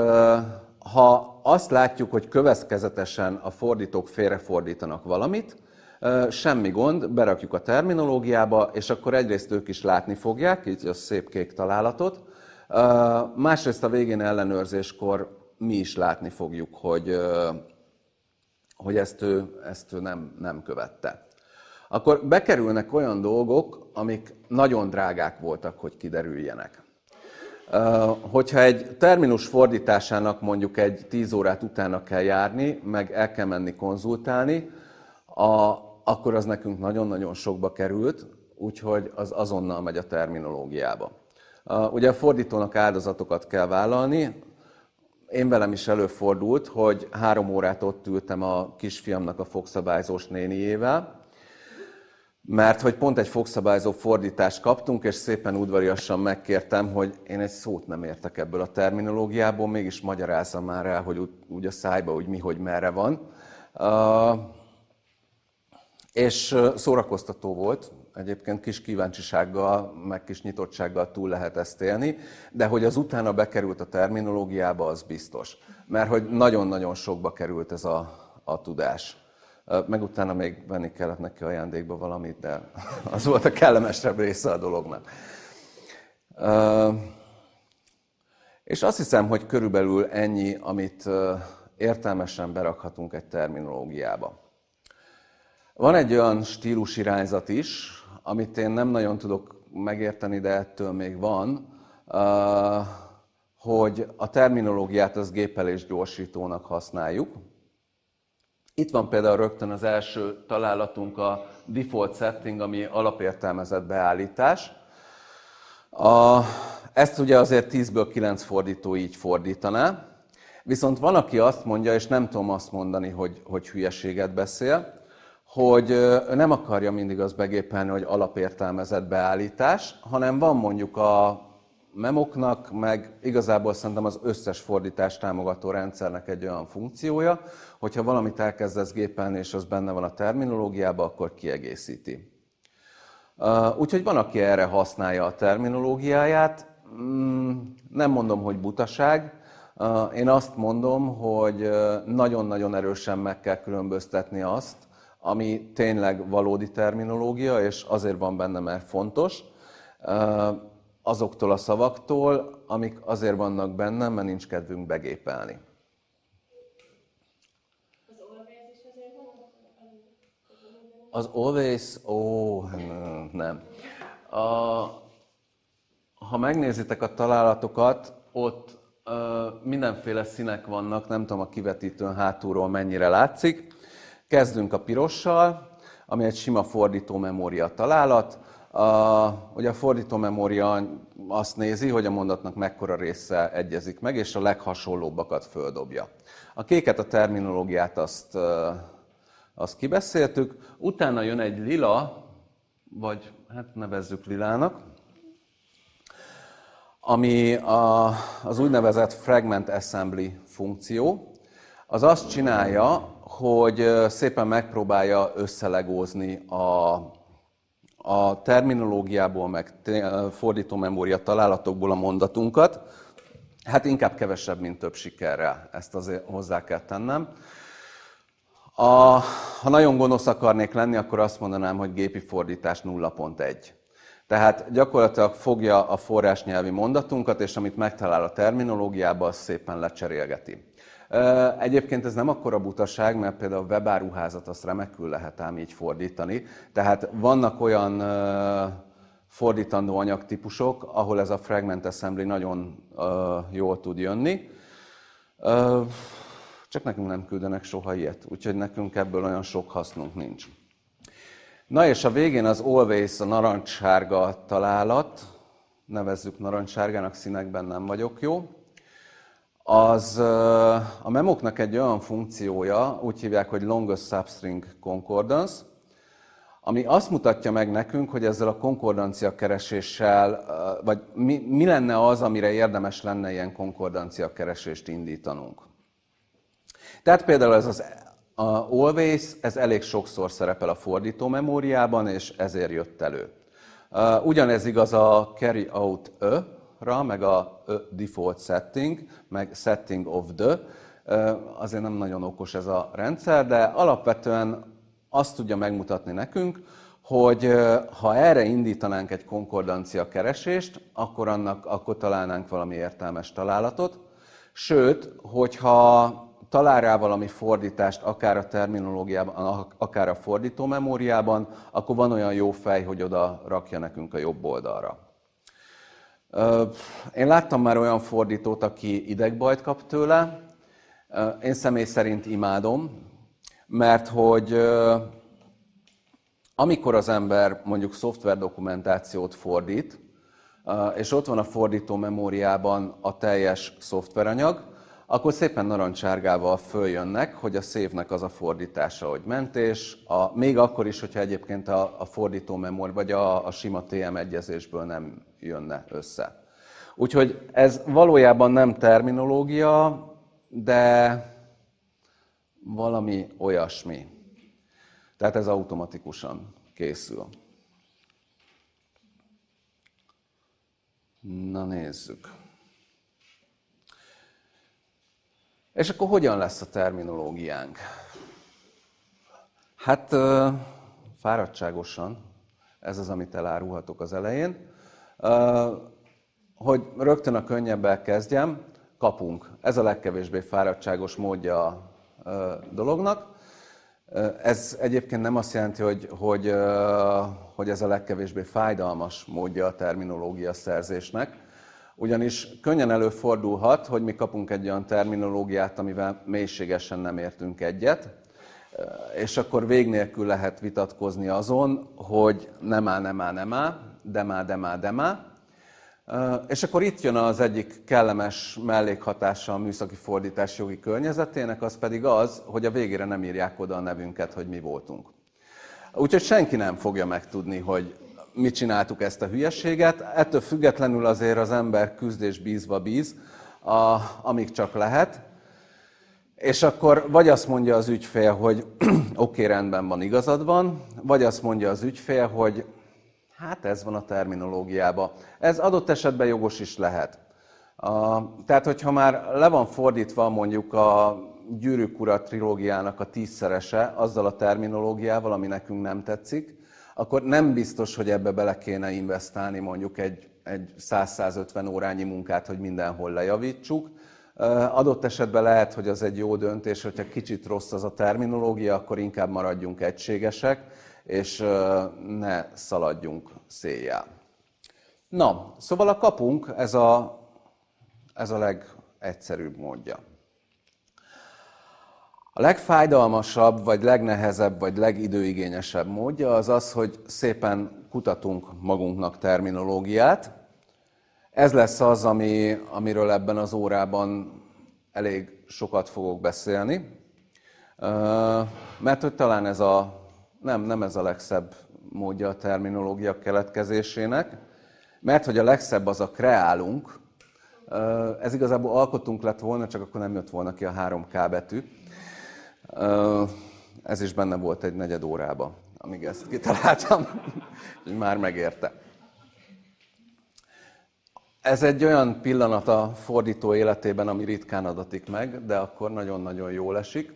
Speaker 1: ha azt látjuk, hogy következetesen a fordítók félrefordítanak valamit, semmi gond, berakjuk a terminológiába, és akkor egyrészt ők is látni fogják, így a szép kék találatot, másrészt a végén ellenőrzéskor mi is látni fogjuk, hogy, hogy ezt ő, ezt ő nem, nem követte. Akkor bekerülnek olyan dolgok, amik nagyon drágák voltak, hogy kiderüljenek. Hogyha egy terminus fordításának mondjuk egy tíz órát utána kell járni, meg el kell menni konzultálni, a, akkor az nekünk nagyon-nagyon sokba került, úgyhogy az azonnal megy a terminológiába. Ugye a fordítónak áldozatokat kell vállalni. Én velem is előfordult, hogy három órát ott ültem a kisfiamnak a fogszabályzós néniével, mert hogy pont egy fogszabályzó fordítást kaptunk, és szépen udvariasan megkértem, hogy én egy szót nem értek ebből a terminológiából, mégis magyarázzam már el, hogy úgy, úgy a szájba, úgy mi, hogy merre van. Uh, és szórakoztató volt, egyébként kis kíváncsisággal, meg kis nyitottsággal túl lehet ezt élni, de hogy az utána bekerült a terminológiába, az biztos. Mert hogy nagyon-nagyon sokba került ez a, a tudás. Meg utána még venni kellett neki ajándékba valamit, de az volt a kellemesebb része a dolognak. És azt hiszem, hogy körülbelül ennyi, amit értelmesen berakhatunk egy terminológiába. Van egy olyan stílusirányzat is, amit én nem nagyon tudok megérteni, de ettől még van, hogy a terminológiát az gépelés gyorsítónak használjuk. Itt van például rögtön az első találatunk, a default setting, ami alapértelmezett beállítás. A, ezt ugye azért tízből kilenc fordító így fordítaná. Viszont van, aki azt mondja, és nem tudom azt mondani, hogy, hogy hülyeséget beszél, hogy nem akarja mindig azt begépelni, hogy alapértelmezett beállítás, hanem van mondjuk a memoknak, meg igazából szerintem az összes fordítást támogató rendszernek egy olyan funkciója, hogyha valamit elkezdesz gépelni, és az benne van a terminológiában, akkor kiegészíti. Úgyhogy van, aki erre használja a terminológiáját. Nem mondom, hogy butaság. Én azt mondom, hogy nagyon-nagyon erősen meg kell különböztetni azt, ami tényleg valódi terminológia, és azért van benne, mert fontos, azoktól a szavaktól, amik azért vannak benne, mert nincs kedvünk begépelni. Az always, ó, oh, nem. A, ha megnézitek a találatokat, ott uh, mindenféle színek vannak, nem tudom a kivetítőn hátulról mennyire látszik. Kezdünk a pirossal, ami egy sima fordítómemória találat. A, ugye a fordítómemória azt nézi, hogy a mondatnak mekkora része egyezik meg, és a leghasonlóbbakat földobja. A kéket, a terminológiát azt, azt kibeszéltük. Utána jön egy lila, vagy hát nevezzük lilának, ami a, az úgynevezett fragment assembly funkció. Az azt csinálja, hogy szépen megpróbálja összelegózni a, a terminológiából, meg fordítómemória találatokból a mondatunkat. Hát inkább kevesebb, mint több sikerrel, ezt azért hozzá kell tennem. A, ha nagyon gonosz akarnék lenni, akkor azt mondanám, hogy gépi fordítás nulla pont egy. Tehát gyakorlatilag fogja a forrásnyelvi mondatunkat, és amit megtalál a terminológiában, azt szépen lecserélgeti. Egyébként ez nem akkora butaság, mert például a webáruházat azt remekül lehet ám így fordítani. Tehát vannak olyan fordítandó anyagtípusok, ahol ez a fragment assembly nagyon jól tud jönni. Csak nekünk nem küldenek soha ilyet, úgyhogy nekünk ebből olyan sok hasznunk nincs. Na és a végén az always, a narancssárga találat, nevezzük narancssárgának, színekben nem vagyok jó. Az a memoknak egy olyan funkciója, úgy hívják, hogy longest substring concordance, ami azt mutatja meg nekünk, hogy ezzel a konkordancia kereséssel, vagy mi, mi lenne az, amire érdemes lenne ilyen konkordancia keresést indítanunk. Tehát például ez az a always, ez elég sokszor szerepel a fordító memóriában, és ezért jött elő. Ugyanez igaz a carry out a-ra, meg a default setting, meg setting of the. Azért nem nagyon okos ez a rendszer, de alapvetően azt tudja megmutatni nekünk, hogy ha erre indítanánk egy konkordancia keresést, akkor, annak, akkor találnánk valami értelmes találatot. Sőt, hogyha talál rá valami fordítást, akár a terminológiában, akár a fordítómemóriában, akkor van olyan jó fej, hogy oda rakja nekünk a jobb oldalra. Én láttam már olyan fordítót, aki idegbajt kap tőle. Én személy szerint imádom, mert hogy amikor az ember mondjuk szoftverdokumentációt fordít, és ott van a fordítómemóriában a teljes szoftveranyag, akkor szépen narancssárgával följönnek, hogy a szévnek az a fordítása, hogy ment, és a, még akkor is, hogyha egyébként a, a fordítómemória vagy a, a sima té em egyezésből nem jönne össze. Úgyhogy ez valójában nem terminológia, de valami olyasmi. Tehát ez automatikusan készül. Na nézzük. És akkor hogyan lesz a terminológiánk? Hát fáradtságosan, ez az, amit elárulhatok az elején. Hogy rögtön a könnyebbel kezdjem, kapunk. Ez a legkevésbé fáradtságos módja a dolognak. Ez egyébként nem azt jelenti, hogy, hogy, hogy ez a legkevésbé fájdalmas módja a terminológia szerzésnek. Ugyanis könnyen előfordulhat, hogy mi kapunk egy olyan terminológiát, amivel mélységesen nem értünk egyet, és akkor vég nélkül lehet vitatkozni azon, hogy nem áll, nem áll, nem áll, dem áll, dem áll, dem áll. És akkor itt jön az egyik kellemes mellékhatása a műszaki fordítás jogi környezetének, az pedig az, hogy a végére nem írják oda a nevünket, hogy mi voltunk. Úgyhogy senki nem fogja megtudni, hogy mit csináltuk ezt a hülyeséget. Ettől függetlenül azért az ember küzd és bízva bíz, a, amíg csak lehet. És akkor vagy azt mondja az ügyfél, hogy oké, okay, rendben van, igazad van, vagy azt mondja az ügyfél, hogy hát ez van a terminológiában. Ez adott esetben jogos is lehet. A, tehát, hogyha már le van fordítva mondjuk a Gyűrűk ura trilógiának a tízszerese azzal a terminológiával, ami nekünk nem tetszik, akkor nem biztos, hogy ebbe bele kéne investálni mondjuk egy, egy száz-százötven órányi munkát, hogy mindenhol lejavítsuk. Adott esetben lehet, hogy az egy jó döntés, hogyha kicsit rossz az a terminológia, akkor inkább maradjunk egységesek, és ne szaladjunk széjjel. Na, szóval a kapunk, ez a, ez a legegyszerűbb módja. A legfájdalmasabb, vagy legnehezebb, vagy legidőigényesebb módja az az, hogy szépen kutatunk magunknak terminológiát. Ez lesz az, ami, amiről ebben az órában elég sokat fogok beszélni. Mert hogy talán ez a, nem, nem ez a legszebb módja a terminológia keletkezésének, mert hogy a legszebb az a kreálunk. Ez igazából alkotunk lett volna, csak akkor nem jött volna ki a három K betű. Ez is benne volt egy negyed órába. amíg ezt kitaláltam, már megérte. Ez egy olyan pillanat a fordító életében, ami ritkán adatik meg, de akkor nagyon-nagyon jól esik.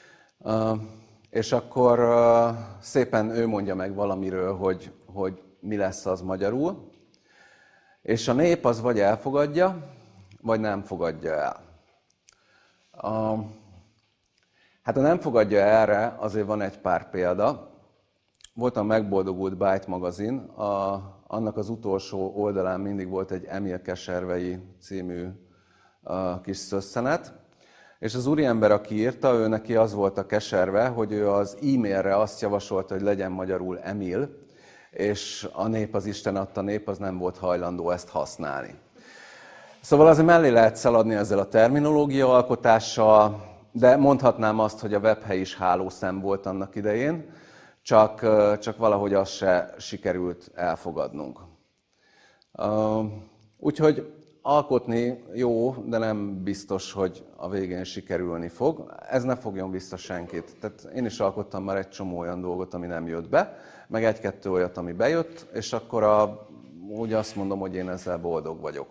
Speaker 1: És akkor szépen ő mondja meg valamiről, hogy, hogy mi lesz az magyarul. És a nép az vagy elfogadja, vagy nem fogadja el. A, hát ha nem fogadja erre, azért van egy pár példa. Volt a Megboldogult Byte magazin, a, annak az utolsó oldalán mindig volt egy Emil Keservei című a, kis szösszenet, és az úriember, aki írta, ő neki az volt a keserve, hogy ő az e-mailre azt javasolta, hogy legyen magyarul Emil, és a nép, az Isten adta nép, az nem volt hajlandó ezt használni. Szóval azért mellé lehet szaladni ezzel a terminológia alkotással, de mondhatnám azt, hogy a webhely is hálószem volt annak idején, csak, csak valahogy azt se sikerült elfogadnunk. Úgyhogy alkotni jó, de nem biztos, hogy a végén sikerülni fog. Ez ne fogjon vissza senkit. Tehát én is alkottam már egy csomó olyan dolgot, ami nem jött be, meg egy-kettő olyat, ami bejött, és akkor a, úgy azt mondom, hogy én ezzel boldog vagyok.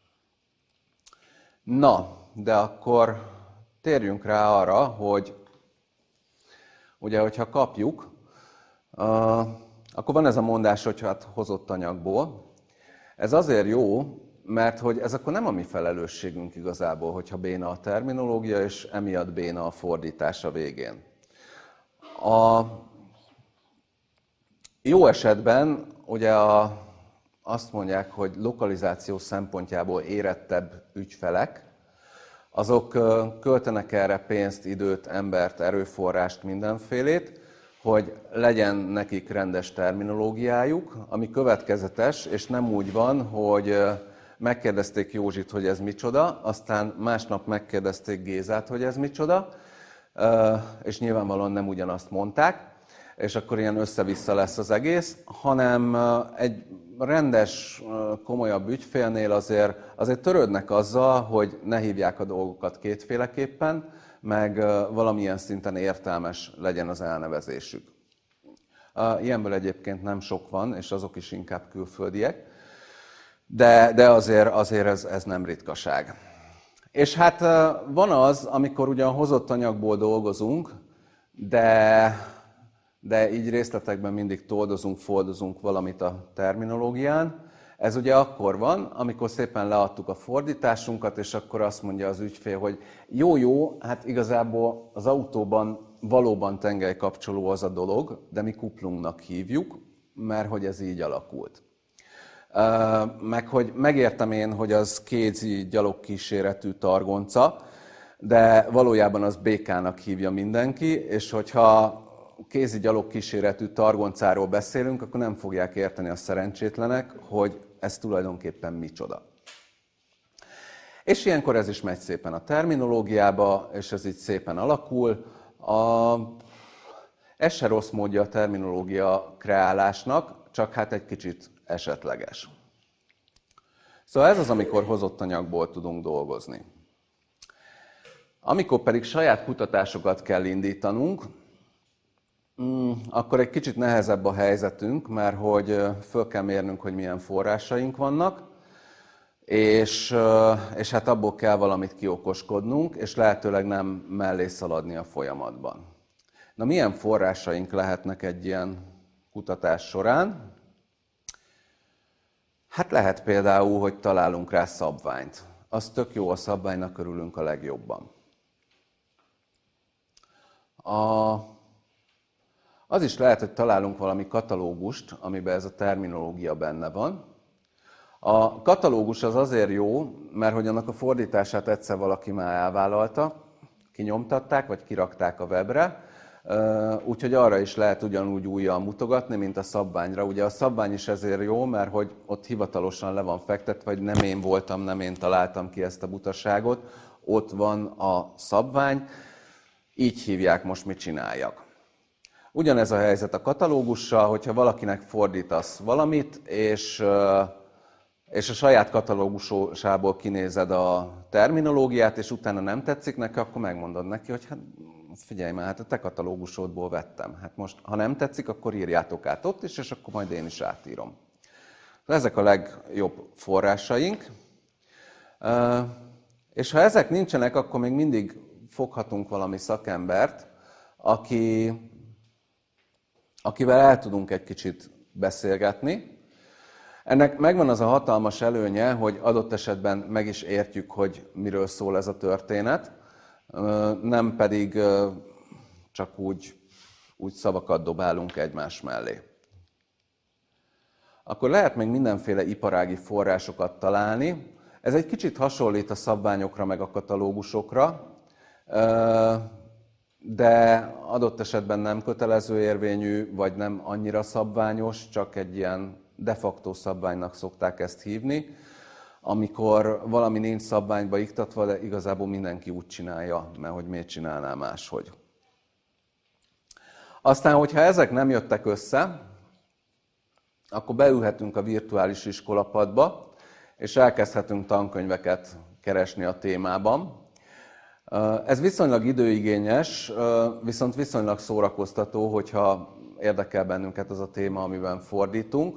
Speaker 1: Na, de akkor térjünk rá arra, hogy ugye, hogyha kapjuk, uh, akkor van ez a mondás, hogy hát hozott anyagból. Ez azért jó, mert hogy ez akkor nem a mi felelősségünk igazából, hogyha béna a terminológia, és emiatt béna a fordítás a végén. A jó esetben ugye a, azt mondják, hogy lokalizáció szempontjából érettebb ügyfelek, azok költenek erre pénzt, időt, embert, erőforrást, mindenfélét, hogy legyen nekik rendes terminológiájuk, ami következetes, és nem úgy van, hogy megkérdezték Józsit, hogy ez micsoda, aztán másnap megkérdezték Gézát, hogy ez micsoda, és nyilvánvalóan nem ugyanazt mondták, és akkor ilyen össze-vissza lesz az egész, hanem egy rendes, komolyabb ügyfélnél azért, azért törődnek azzal, hogy ne hívják a dolgokat kétféleképpen, meg valamilyen szinten értelmes legyen az elnevezésük. Ilyenből egyébként nem sok van, és azok is inkább külföldiek, de, de azért, azért ez, ez nem ritkaság. És hát van az, amikor ugyan hozott anyagból dolgozunk, de, de így részletekben mindig toldozunk, fordozunk valamit a terminológián. Ez ugye akkor van, amikor szépen leadtuk a fordításunkat, és akkor azt mondja az ügyfél, hogy jó-jó, hát igazából az autóban valóban tengelykapcsoló az a dolog, de mi kuplungnak hívjuk, mert hogy ez így alakult. Meg hogy megértem én, hogy az kézi gyalogkíséretű targonca, de valójában az békának hívja mindenki, és hogyha kézi gyalogkíséretű targoncáról beszélünk, akkor nem fogják érteni a szerencsétlenek, hogy ez tulajdonképpen micsoda. És ilyenkor ez is megy szépen a terminológiába, és ez így szépen alakul. A... Ez se rossz módja a terminológia kreálásnak, csak hát egy kicsit esetleges. Szóval ez az, amikor hozott anyagból tudunk dolgozni. Amikor pedig saját kutatásokat kell indítanunk, akkor egy kicsit nehezebb a helyzetünk, mert hogy föl kell mérnünk, hogy milyen forrásaink vannak, és, és hát abból kell valamit kiokoskodnunk, és lehetőleg nem mellé szaladni a folyamatban. Na, milyen forrásaink lehetnek egy ilyen kutatás során? Hát lehet például, hogy találunk rá szabványt. Az tök jó, a szabványnak örülünk a legjobban. A... Az is lehet, hogy találunk valami katalógust, amiben ez a terminológia benne van. A katalógus az azért jó, mert hogy annak a fordítását egyszer valaki már elvállalta, kinyomtatták, vagy kirakták a webre, úgyhogy arra is lehet ugyanúgy újjal mutogatni, mint a szabványra. Ugye a szabvány is ezért jó, mert hogy ott hivatalosan le van fektetve, vagy nem én voltam, nem én találtam ki ezt a butaságot, ott van a szabvány, így hívják, most mit csináljak. Ugyanez a helyzet a katalógussal, hogyha valakinek fordítasz valamit, és, és a saját katalógusából kinézed a terminológiát, és utána nem tetszik neki, akkor megmondod neki, hogy hát figyelj már, hát a te katalógusodból vettem. Hát most, ha nem tetszik, akkor írjátok át ott is, és akkor majd én is átírom. Ezek a legjobb forrásaink. És ha ezek nincsenek, akkor még mindig foghatunk valami szakembert, aki, akivel el tudunk egy kicsit beszélgetni. Ennek megvan az a hatalmas előnye, hogy adott esetben meg is értjük, hogy miről szól ez a történet, nem pedig csak úgy, úgy szavakat dobálunk egymás mellé. Akkor lehet még mindenféle iparági forrásokat találni. Ez egy kicsit hasonlít a szabványokra, meg a katalógusokra, de adott esetben nem kötelező érvényű, vagy nem annyira szabványos, csak egy ilyen de facto szabványnak szokták ezt hívni, amikor valami nincs szabványba iktatva, de igazából mindenki úgy csinálja, mert hogy miért csinálná máshogy. Aztán, hogyha ezek nem jöttek össze, akkor beülhetünk a virtuális iskolapadba, és elkezdhetünk tankönyveket keresni a témában. Ez viszonylag időigényes, viszont viszonylag szórakoztató, hogyha érdekel bennünket az a téma, amiben fordítunk.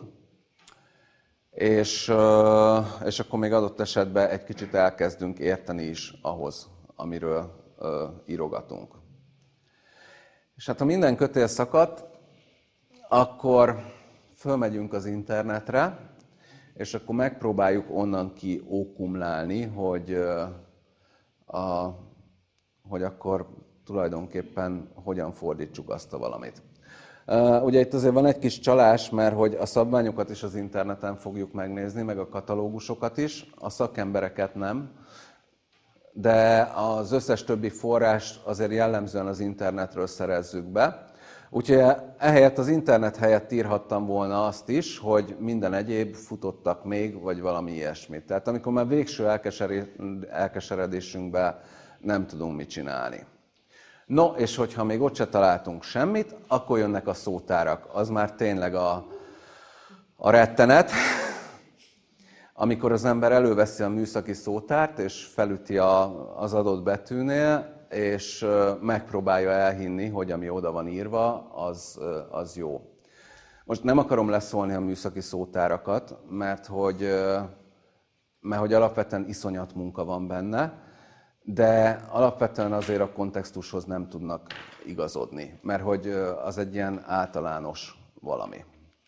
Speaker 1: És, és akkor még adott esetben egy kicsit elkezdünk érteni is ahhoz, amiről írogatunk. És hát ha minden kötél szakadt, akkor fölmegyünk az internetre, és akkor megpróbáljuk onnan kiókumlálni, hogy, a, hogy akkor tulajdonképpen hogyan fordítsuk azt a valamit. Uh, ugye itt azért van egy kis csalás, mert hogy a szabványokat is az interneten fogjuk megnézni, meg a katalógusokat is, a szakembereket nem, de az összes többi forrást azért jellemzően az internetről szerezzük be. Úgyhogy ehelyett az internet helyett írhattam volna azt is, hogy minden egyéb futottak még, vagy valami ilyesmit. Tehát amikor már végső elkeseredésünkben nem tudunk mit csinálni. No, és hogyha még ott se találtunk semmit, akkor jönnek a szótárak. Az már tényleg a, a rettenet, amikor az ember előveszi a műszaki szótárt, és felüti a, az adott betűnél, és megpróbálja elhinni, hogy ami oda van írva, az, az jó. Most nem akarom leszólni a műszaki szótárakat, mert hogy, mert hogy alapvetően iszonyat munka van benne, de alapvetően azért a kontextushoz nem tudnak igazodni, mert hogy az egy ilyen általános valami.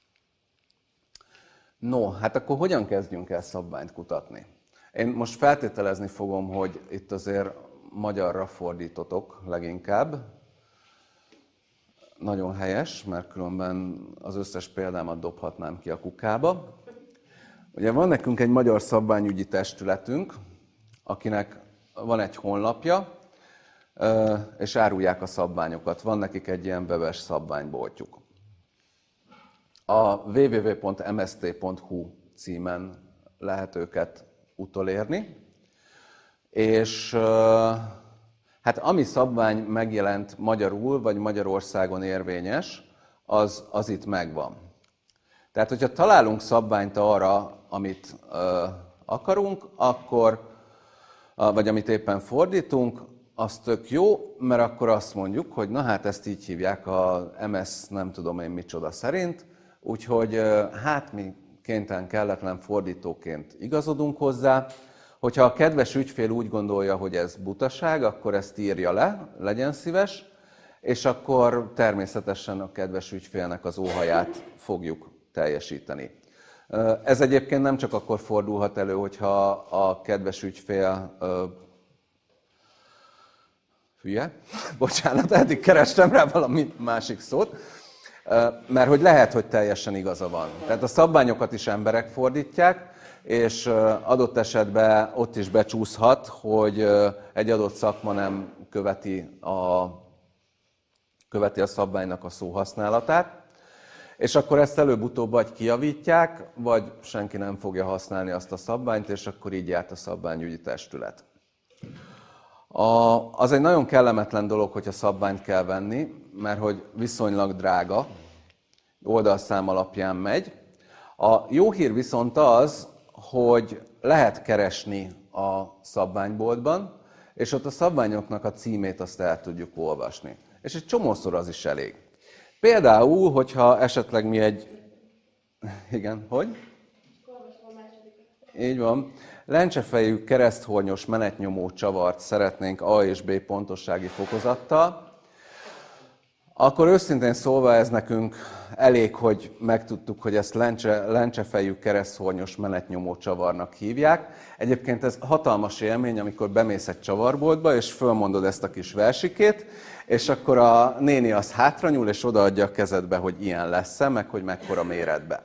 Speaker 1: No, hát akkor hogyan kezdjünk el szabványt kutatni? Én most feltételezni fogom, hogy itt azért magyarra fordítotok leginkább. Nagyon helyes, mert különben az összes példámat dobhatnám ki a kukába. Ugye van nekünk egy magyar szabványügyi testületünk, akinek van egy honlapja, és árulják a szabványokat. Van nekik egy ilyen webes szabványboltjuk. A double-u double-u double-u pont em es té pont hu címen lehet őket utolérni, és hát ami szabvány megjelent magyarul, vagy Magyarországon érvényes, az, az itt megvan. Tehát, hogyha találunk szabványt arra, amit akarunk, akkor vagy amit éppen fordítunk, az tök jó, mert akkor azt mondjuk, hogy na hát ezt így hívják a em es nem tudom én micsoda szerint, úgyhogy hát mi kénytelen kelletlen fordítóként igazodunk hozzá. Hogyha a kedves ügyfél úgy gondolja, hogy ez butaság, akkor ezt írja le, legyen szíves, és akkor természetesen a kedves ügyfélnek az óhaját fogjuk teljesíteni. Ez egyébként nem csak akkor fordulhat elő, hogyha a kedves ügyfél uh, hülye, bocsánat, eddig kerestem rá valami másik szót, uh, mert hogy lehet, hogy teljesen igaza van. Tehát a szabványokat is emberek fordítják, és uh, adott esetben ott is becsúszhat, hogy uh, egy adott szakma nem követi a, követi a szabványnak a szóhasználatát, és akkor ezt előbb-utóbb vagy kijavítják, vagy senki nem fogja használni azt a szabványt, és akkor így járt a szabványügyi testület. A, az egy nagyon kellemetlen dolog, hogyha szabványt kell venni, mert hogy viszonylag drága, oldalszám alapján megy. A jó hír viszont az, hogy lehet keresni a szabványboltban, és ott a szabványoknak a címét azt el tudjuk olvasni. És egy csomószor az is elég. Például, hogyha esetleg mi egy... Igen, hogy? Így van. Lencsefejű kereszthornyos menetnyomó csavart szeretnénk A és B pontossági fokozattal, akkor őszintén szólva ez nekünk elég, hogy megtudtuk, hogy ezt lencse, lencsefejű kereszthornyos menetnyomó csavarnak hívják. Egyébként ez hatalmas élmény, amikor bemész egy csavarboltba, és fölmondod ezt a kis versikét, és akkor a néni az hátranyúl, és odaadja a kezedbe, hogy ilyen lesz-e, meg hogy mekkora méretbe.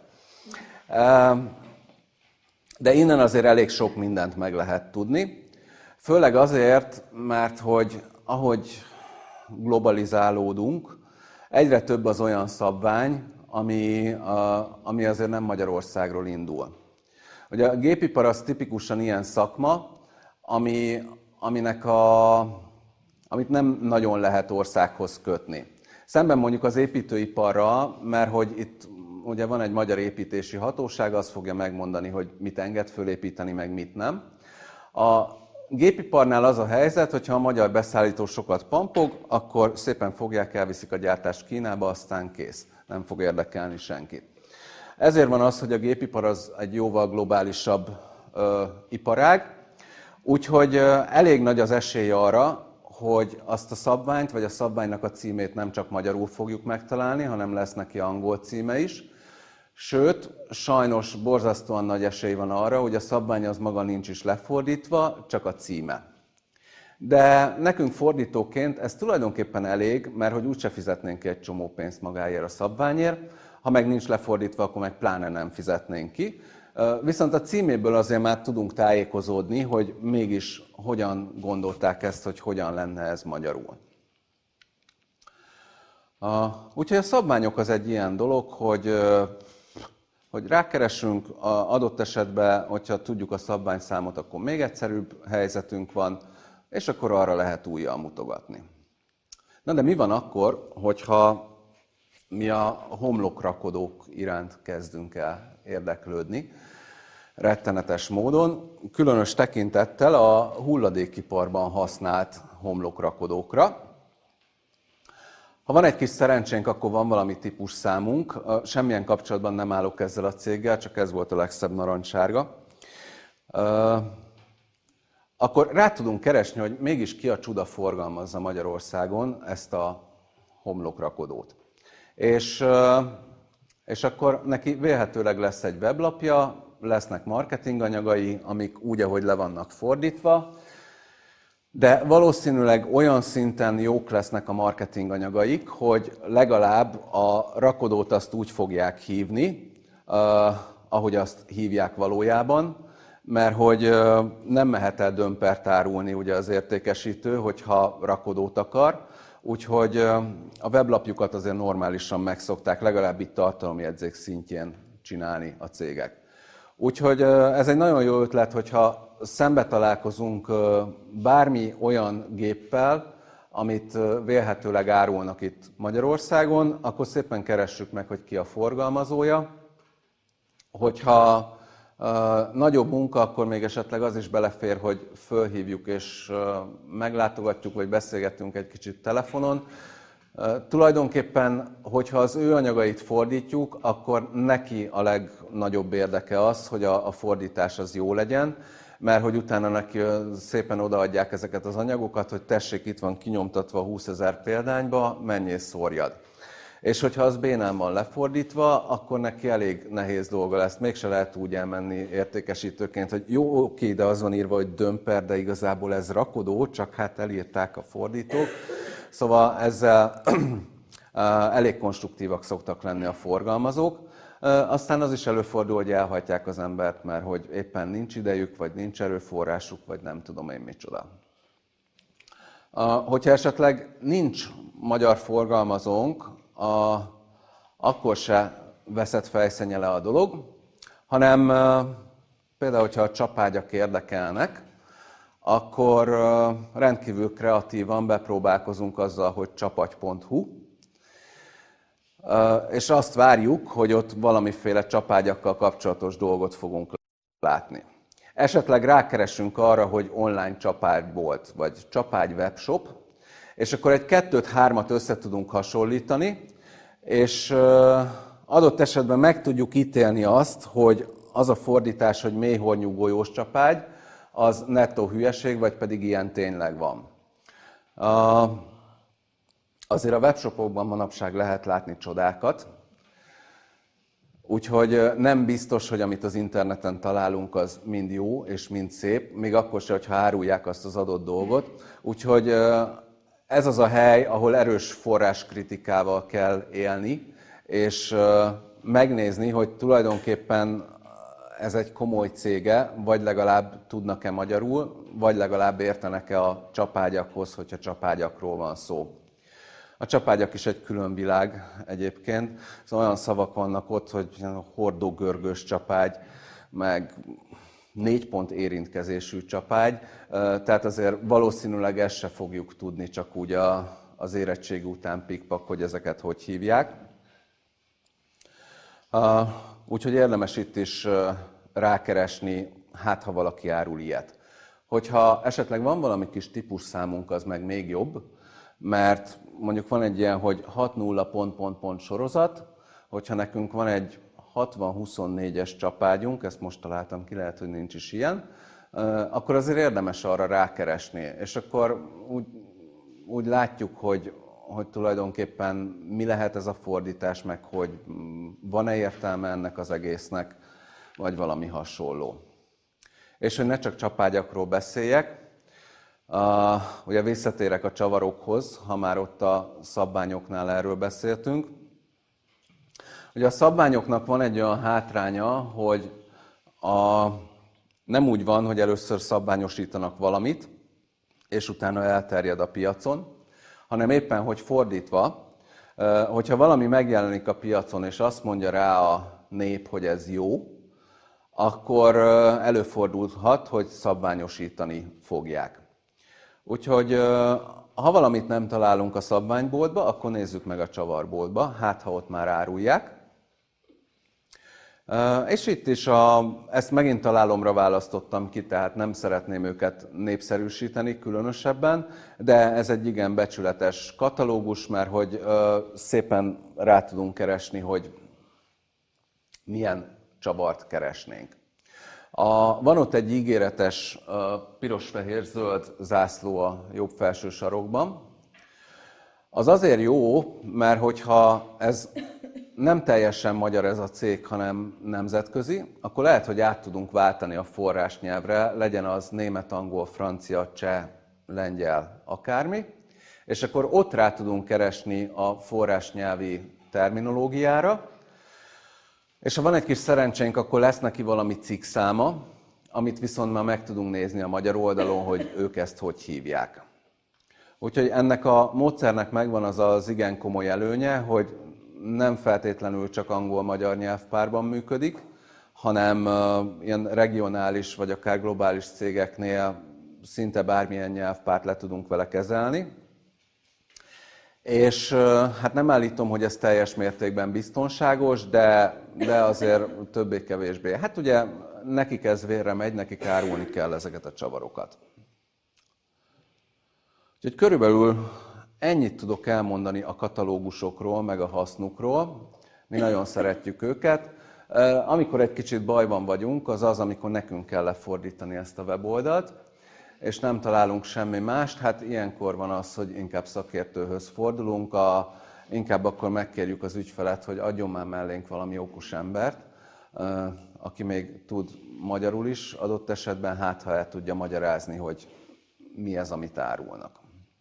Speaker 1: De innen azért elég sok mindent meg lehet tudni. Főleg azért, mert hogy ahogy globalizálódunk, egyre több az olyan szabvány, ami, a, ami azért nem Magyarországról indul. Ugye a gépipar az tipikusan ilyen szakma, ami, aminek a, amit nem nagyon lehet országhoz kötni. Szemben mondjuk az építőiparral, mert hogy itt ugye van egy magyar építési hatóság, az fogja megmondani, hogy mit enged fölépíteni, meg mit nem. A gépiparnál az a helyzet, hogyha a magyar beszállító sokat pampog, akkor szépen fogják, elviszik a gyártást Kínába, aztán kész. Nem fog érdekelni senkit. Ezért van az, hogy a gépipar az egy jóval globálisabb ö, iparág, úgyhogy ö, elég nagy az esély arra, hogy azt a szabványt, vagy a szabványnak a címét nem csak magyarul fogjuk megtalálni, hanem lesz neki angol címe is. Sőt, sajnos borzasztóan nagy esély van arra, hogy a szabvány az maga nincs is lefordítva, csak a címe. De nekünk fordítóként ez tulajdonképpen elég, mert hogy úgyse fizetnénk ki egy csomó pénzt magáért a szabványért, ha meg nincs lefordítva, akkor meg pláne nem fizetnénk ki. Viszont a címéből azért már tudunk tájékozódni, hogy mégis hogyan gondolták ezt, hogy hogyan lenne ez magyarul. Úgyhogy a szabványok az egy ilyen dolog, hogy, hogy rákeresünk, adott esetben, hogyha tudjuk a szabványszámot, akkor még egyszerűbb helyzetünk van, és akkor arra lehet újjal mutogatni. Na de mi van akkor, hogyha mi a homlokrakodók iránt kezdünk el érdeklődni, rettenetes módon, különös tekintettel a hulladékiparban használt homlokrakodókra. Ha van egy kis szerencsénk, akkor van valami típusszámunk, semmilyen kapcsolatban nem állok ezzel a céggel, csak ez volt a legszebb narancssárga. Akkor rá tudunk keresni, hogy mégis ki a csuda forgalmazza Magyarországon ezt a homlokrakodót. És, és akkor neki vélhetőleg lesz egy weblapja, lesznek marketinganyagai, amik úgy, ahogy le vannak fordítva, de valószínűleg olyan szinten jók lesznek a marketinganyagaik, hogy legalább a rakodót azt úgy fogják hívni, ahogy azt hívják valójában, mert hogy nem mehet el dömpert árulni ugye az értékesítő, hogyha rakodót akar, úgyhogy a weblapjukat azért normálisan megszokták, legalább itt tartalomjegyzék szintjén csinálni a cégek. Úgyhogy ez egy nagyon jó ötlet, hogyha szembe találkozunk bármi olyan géppel, amit vélhetőleg árulnak itt Magyarországon, akkor szépen keressük meg, hogy ki a forgalmazója. Hogyha nagyobb munka, akkor még esetleg az is belefér, hogy fölhívjuk és meglátogatjuk, vagy beszélgetünk egy kicsit telefonon. Tulajdonképpen, hogyha az ő anyagait fordítjuk, akkor neki a legnagyobb érdeke az, hogy a, a fordítás az jó legyen, mert hogy utána neki szépen odaadják ezeket az anyagokat, hogy tessék, itt van kinyomtatva húszezer példányba, menj és szórjad. És hogyha az bénán van lefordítva, akkor neki elég nehéz dolga lesz. Mégse lehet úgy elmenni értékesítőként, hogy jó, oké, de az van írva, hogy dömper, de igazából ez rakodó, csak hát elírták a fordítók. Szóval ezzel elég konstruktívak szoktak lenni a forgalmazók. Aztán az is előfordul, hogy elhajtják az embert, mert hogy éppen nincs idejük, vagy nincs erőforrásuk, vagy nem tudom én micsoda. Hogyha esetleg nincs magyar forgalmazónk, A, akkor se veszett fejszenye le a dolog, hanem például, hogyha a csapágyak érdekelnek, akkor rendkívül kreatívan bepróbálkozunk azzal, hogy csapagy pont hu, és azt várjuk, hogy ott valamiféle csapágyakkal kapcsolatos dolgot fogunk látni. esetleg rákeresünk arra, hogy online csapágybolt, vagy csapágy webshop, és akkor egy kettőt-hármat össze tudunk hasonlítani, és adott esetben meg tudjuk ítélni azt, hogy az a fordítás, hogy mélyhornyú golyós csapágy, az nettó hülyeség, vagy pedig ilyen tényleg van. Azért a webshopokban manapság lehet látni csodákat, úgyhogy nem biztos, hogy amit az interneten találunk, az mind jó és mind szép, még akkor sem, hogyha árulják azt az adott dolgot. Úgyhogy ez az a hely, ahol erős forráskritikával kell élni, és megnézni, hogy tulajdonképpen ez egy komoly cége, vagy legalább tudnak-e magyarul, vagy legalább értenek-e a csapágyakhoz, hogyha csapágyakról van szó. A csapágyak is egy külön világ egyébként. Szóval olyan szavak vannak ott, hogy hordógörgős csapágy, meg négy pont érintkezésű csapágy. Tehát azért valószínűleg ezt se fogjuk tudni, csak úgy a, az érettség után pikpak, hogy ezeket hogy hívják. Úgyhogy érdemes itt is rákeresni, hát ha valaki árul ilyet. Hogyha esetleg van valami kis típusszámunk, az meg még jobb, mert mondjuk van egy ilyen, hogy hat nulla pont pont pont sorozat, hogyha nekünk van egy hatvan huszonnégyes csapágyunk, ezt most találtam ki, lehet, hogy nincs is ilyen, akkor azért érdemes arra rákeresni. És akkor úgy, úgy látjuk, hogy, hogy tulajdonképpen mi lehet ez a fordítás, meg hogy van-e értelme ennek az egésznek, vagy valami hasonló. És hogy ne csak csapágyakról beszéljek, Uh, ugye visszatérek a csavarokhoz, ha már ott a szabványoknál erről beszéltünk. Ugye a szabványoknak van egy olyan hátránya, hogy a, nem úgy van, hogy először szabványosítanak valamit, és utána elterjed a piacon, hanem éppen, hogy fordítva, uh, hogyha valami megjelenik a piacon, és azt mondja rá a nép, hogy ez jó, akkor uh, előfordulhat, hogy szabványosítani fogják. Úgyhogy ha valamit nem találunk a szabványboltba, akkor nézzük meg a csavarboltba, hát ha ott már árulják. És itt is a, ezt megint találomra választottam ki, tehát nem szeretném őket népszerűsíteni különösebben, de ez egy igen becsületes katalógus, mert hogy szépen rá tudunk keresni, hogy milyen csavart keresnénk. A, van ott egy ígéretes piros-fehér-zöld zászló a jobb felső sarokban. Az azért jó, mert hogyha ez nem teljesen magyar ez a cég, hanem nemzetközi, akkor lehet, hogy át tudunk váltani a forrásnyelvre, legyen az német, angol, francia, cseh, lengyel, akármi, és akkor ott rá tudunk keresni a forrásnyelvi terminológiára, és ha van egy kis szerencsénk, akkor lesz neki valami cikkszáma, amit viszont már meg tudunk nézni a magyar oldalon, hogy ők ezt hogy hívják. Úgyhogy ennek a módszernek megvan az az igen komoly előnye, hogy nem feltétlenül csak angol-magyar nyelvpárban működik, hanem ilyen regionális vagy akár globális cégeknél szinte bármilyen nyelvpárt le tudunk vele kezelni. És hát nem állítom, hogy ez teljes mértékben biztonságos, de, de azért többé-kevésbé. Hát ugye nekik ez vérre megy, nekik árulni kell ezeket a csavarokat. Úgyhogy körülbelül ennyit tudok elmondani a katalógusokról, meg a hasznukról. Mi nagyon szeretjük őket. Amikor egy kicsit bajban vagyunk, az az, amikor nekünk kell lefordítani ezt a weboldalt, és nem találunk semmi mást, hát ilyenkor van az, hogy inkább szakértőhöz fordulunk, a, inkább akkor megkérjük az ügyfelet, hogy adjon már mellénk valami okos embert, aki még tud magyarul is adott esetben, hát ha el tudja magyarázni, hogy mi ez, amit árulnak.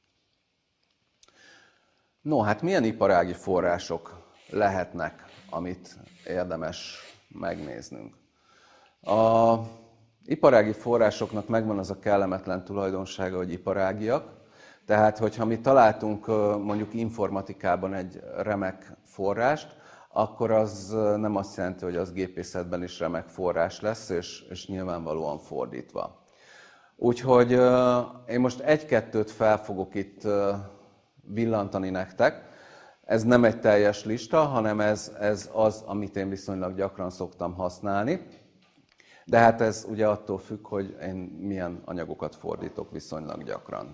Speaker 1: No, hát milyen iparági források lehetnek, amit érdemes megnéznünk? A iparági forrásoknak megvan az a kellemetlen tulajdonsága, hogy iparágiak. Tehát, hogyha mi találtunk mondjuk informatikában egy remek forrást, akkor az nem azt jelenti, hogy az gépészetben is remek forrás lesz, és, és nyilvánvalóan fordítva. Úgyhogy én most egy-kettőt fel fogok itt villantani nektek. Ez nem egy teljes lista, hanem ez, ez az, amit én viszonylag gyakran szoktam használni. De hát ez ugye attól függ, hogy én milyen anyagokat fordítok viszonylag gyakran.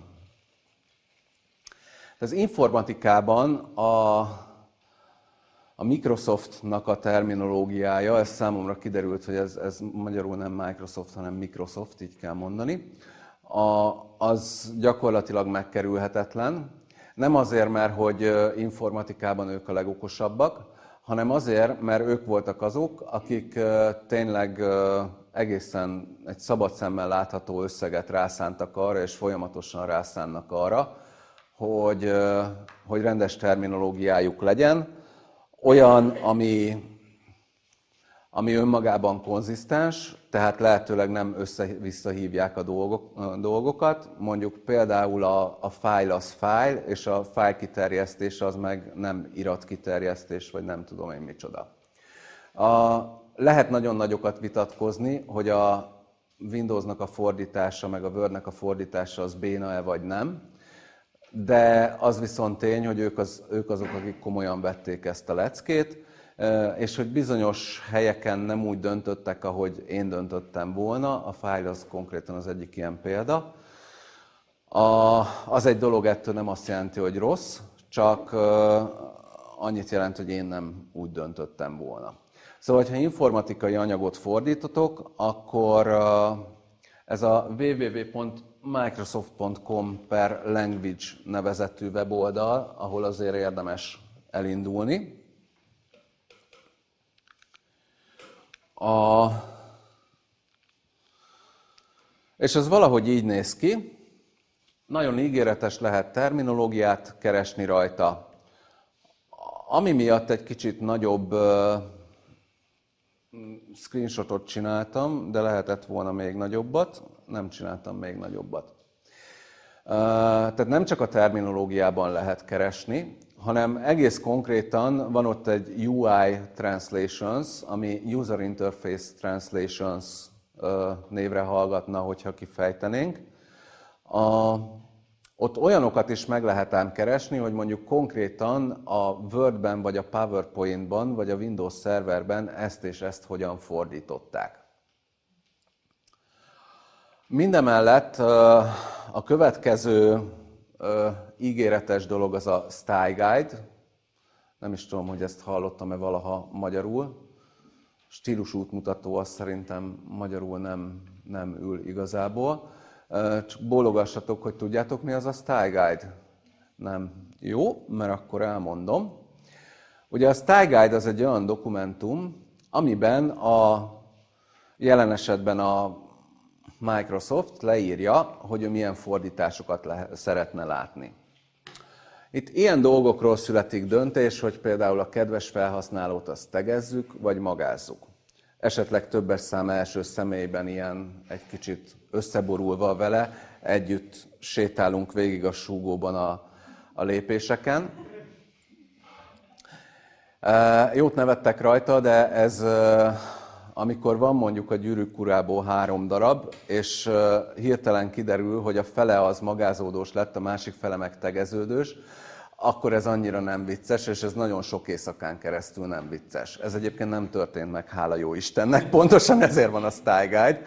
Speaker 1: Az informatikában a, a Microsoftnak a terminológiája, ez számomra kiderült, hogy ez, ez magyarul nem Microsoft, hanem Microsoft, így kell mondani, a, az gyakorlatilag megkerülhetetlen. Nem azért, mert hogy informatikában ők a legokosabbak, hanem azért, mert ők voltak azok, akik tényleg egészen egy szabad szemmel látható összeget rászántak arra, és folyamatosan rászánnak arra, hogy, hogy rendes terminológiájuk legyen, olyan, ami, ami önmagában konzisztens, tehát lehetőleg nem össze-vissza hívják a, dolgok, a dolgokat. Mondjuk például a, a file az file, és a file kiterjesztés az meg nem iratkiterjesztés, vagy nem tudom én micsoda. A, lehet nagyon nagyokat vitatkozni, hogy a Windowsnak a fordítása, meg a Wordnek a fordítása az béna-e vagy nem, de az viszont tény, hogy ők, az, ők azok, akik komolyan vették ezt a leckét, és hogy bizonyos helyeken nem úgy döntöttek, ahogy én döntöttem volna. A file az konkrétan az egyik ilyen példa. A, az egy dolog, ettől nem azt jelenti, hogy rossz, csak annyit jelent, hogy én nem úgy döntöttem volna. Szóval, ha informatikai anyagot fordítotok, akkor ez a double-u double-u double-u pont microsoft pont com per language nevezetű weboldal, ahol azért érdemes elindulni. A... És ez valahogy így néz ki. Nagyon ígéretes, lehet terminológiát keresni rajta. Ami miatt egy kicsit nagyobb uh, screenshotot csináltam, de lehetett volna még nagyobbat, nem csináltam még nagyobbat. Uh, tehát nem csak a terminológiában lehet keresni, hanem egész konkrétan van ott egy U I Translations, ami User Interface Translations névre hallgatna, hogyha kifejtenénk. A, ott olyanokat is meg lehet ám keresni, hogy mondjuk konkrétan a Wordben, vagy a PowerPointban, vagy a Windows szerverben ezt és ezt hogyan fordították. Mindemellett a következő ígéretes dolog az a Style Guide. Nem is tudom, hogy ezt hallottam-e valaha magyarul. Stílusútmutató, azt szerintem magyarul nem, nem ül igazából. Csak bólogassatok, hogy tudjátok, mi az a Style Guide? Nem. Jó, mert akkor elmondom. Ugye a Style Guide az egy olyan dokumentum, amiben a jelen esetben a Microsoft leírja, hogy ő milyen fordításokat le- szeretne látni. Itt ilyen dolgokról születik döntés, hogy például a kedves felhasználót azt tegezzük, vagy magázzuk. Esetleg többes szám első személyben ilyen egy kicsit összeborulva vele, együtt sétálunk végig a súgóban a, a lépéseken. E, jót nevettek rajta, de ez... amikor van mondjuk a Gyűrűk urából három darab, és hirtelen kiderül, hogy a fele az magázódós lett, a másik fele meg tegeződős, akkor ez annyira nem vicces, és ez nagyon sok éjszakán keresztül nem vicces. Ez egyébként nem történt meg, hála jó Istennek, pontosan ezért van a Style Guide.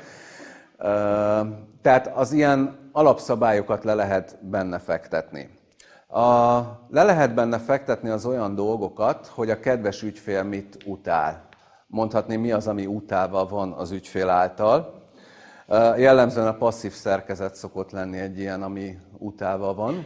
Speaker 1: Tehát az ilyen alapszabályokat le lehet benne fektetni. A, le lehet benne fektetni az olyan dolgokat, hogy a kedves ügyfél mit utál. Mondhatni, mi az, ami utálva van az ügyfél által. Jellemzően a passzív szerkezet szokott lenni egy ilyen, ami utálva van.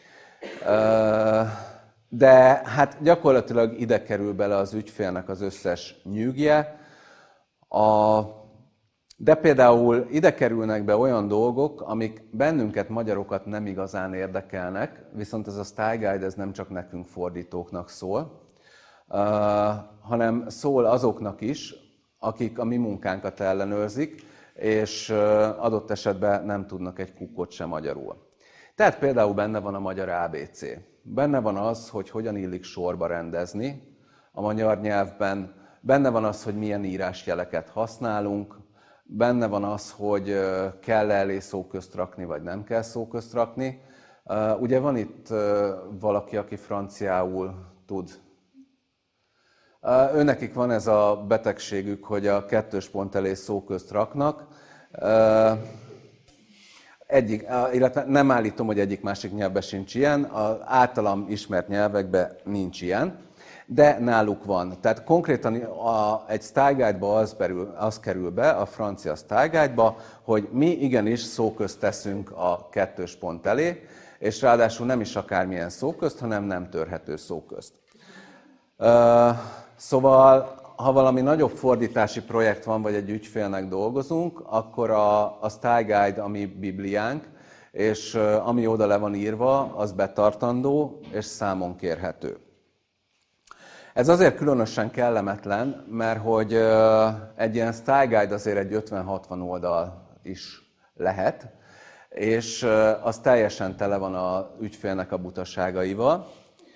Speaker 1: De hát gyakorlatilag ide kerül bele az ügyfélnek az összes nyűgje. A, de például ide kerülnek be olyan dolgok, amik bennünket, magyarokat nem igazán érdekelnek, viszont ez a Style Guide ez nem csak nekünk fordítóknak szól, Uh, hanem szól azoknak is, akik a mi munkánkat ellenőrzik, és uh, adott esetben nem tudnak egy kukkot sem magyarul. Tehát például benne van a magyar á bé cé. Benne van az, hogy hogyan illik sorba rendezni a magyar nyelvben. Benne van az, hogy milyen írásjeleket használunk. Benne van az, hogy uh, kell elé szóközt rakni, vagy nem kell szóközt rakni. Uh, ugye van itt uh, valaki, aki franciául tud Őnekik van ez a betegségük, hogy a kettős pont elé szó közt raknak. Egyik, illetve nem állítom, hogy egyik másik nyelvben sincs ilyen, az általam ismert nyelvekben nincs ilyen, de náluk van. Tehát konkrétan a, egy style guide-ba az, berül, az kerül be, a francia style guide-ba, hogy mi igenis szóközt teszünk a kettős pont elé, és ráadásul nem is akármilyen szóközt, hanem nem törhető szóközt. Szóval, ha valami nagyobb fordítási projekt van, vagy egy ügyfélnek dolgozunk, akkor a, a style guide a mi bibliánk, és ami oda le van írva, az betartandó és számon kérhető. Ez azért különösen kellemetlen, mert hogy egy ilyen style guide azért egy ötven-hatvan oldal is lehet, és az teljesen tele van az ügyfélnek a butaságaival.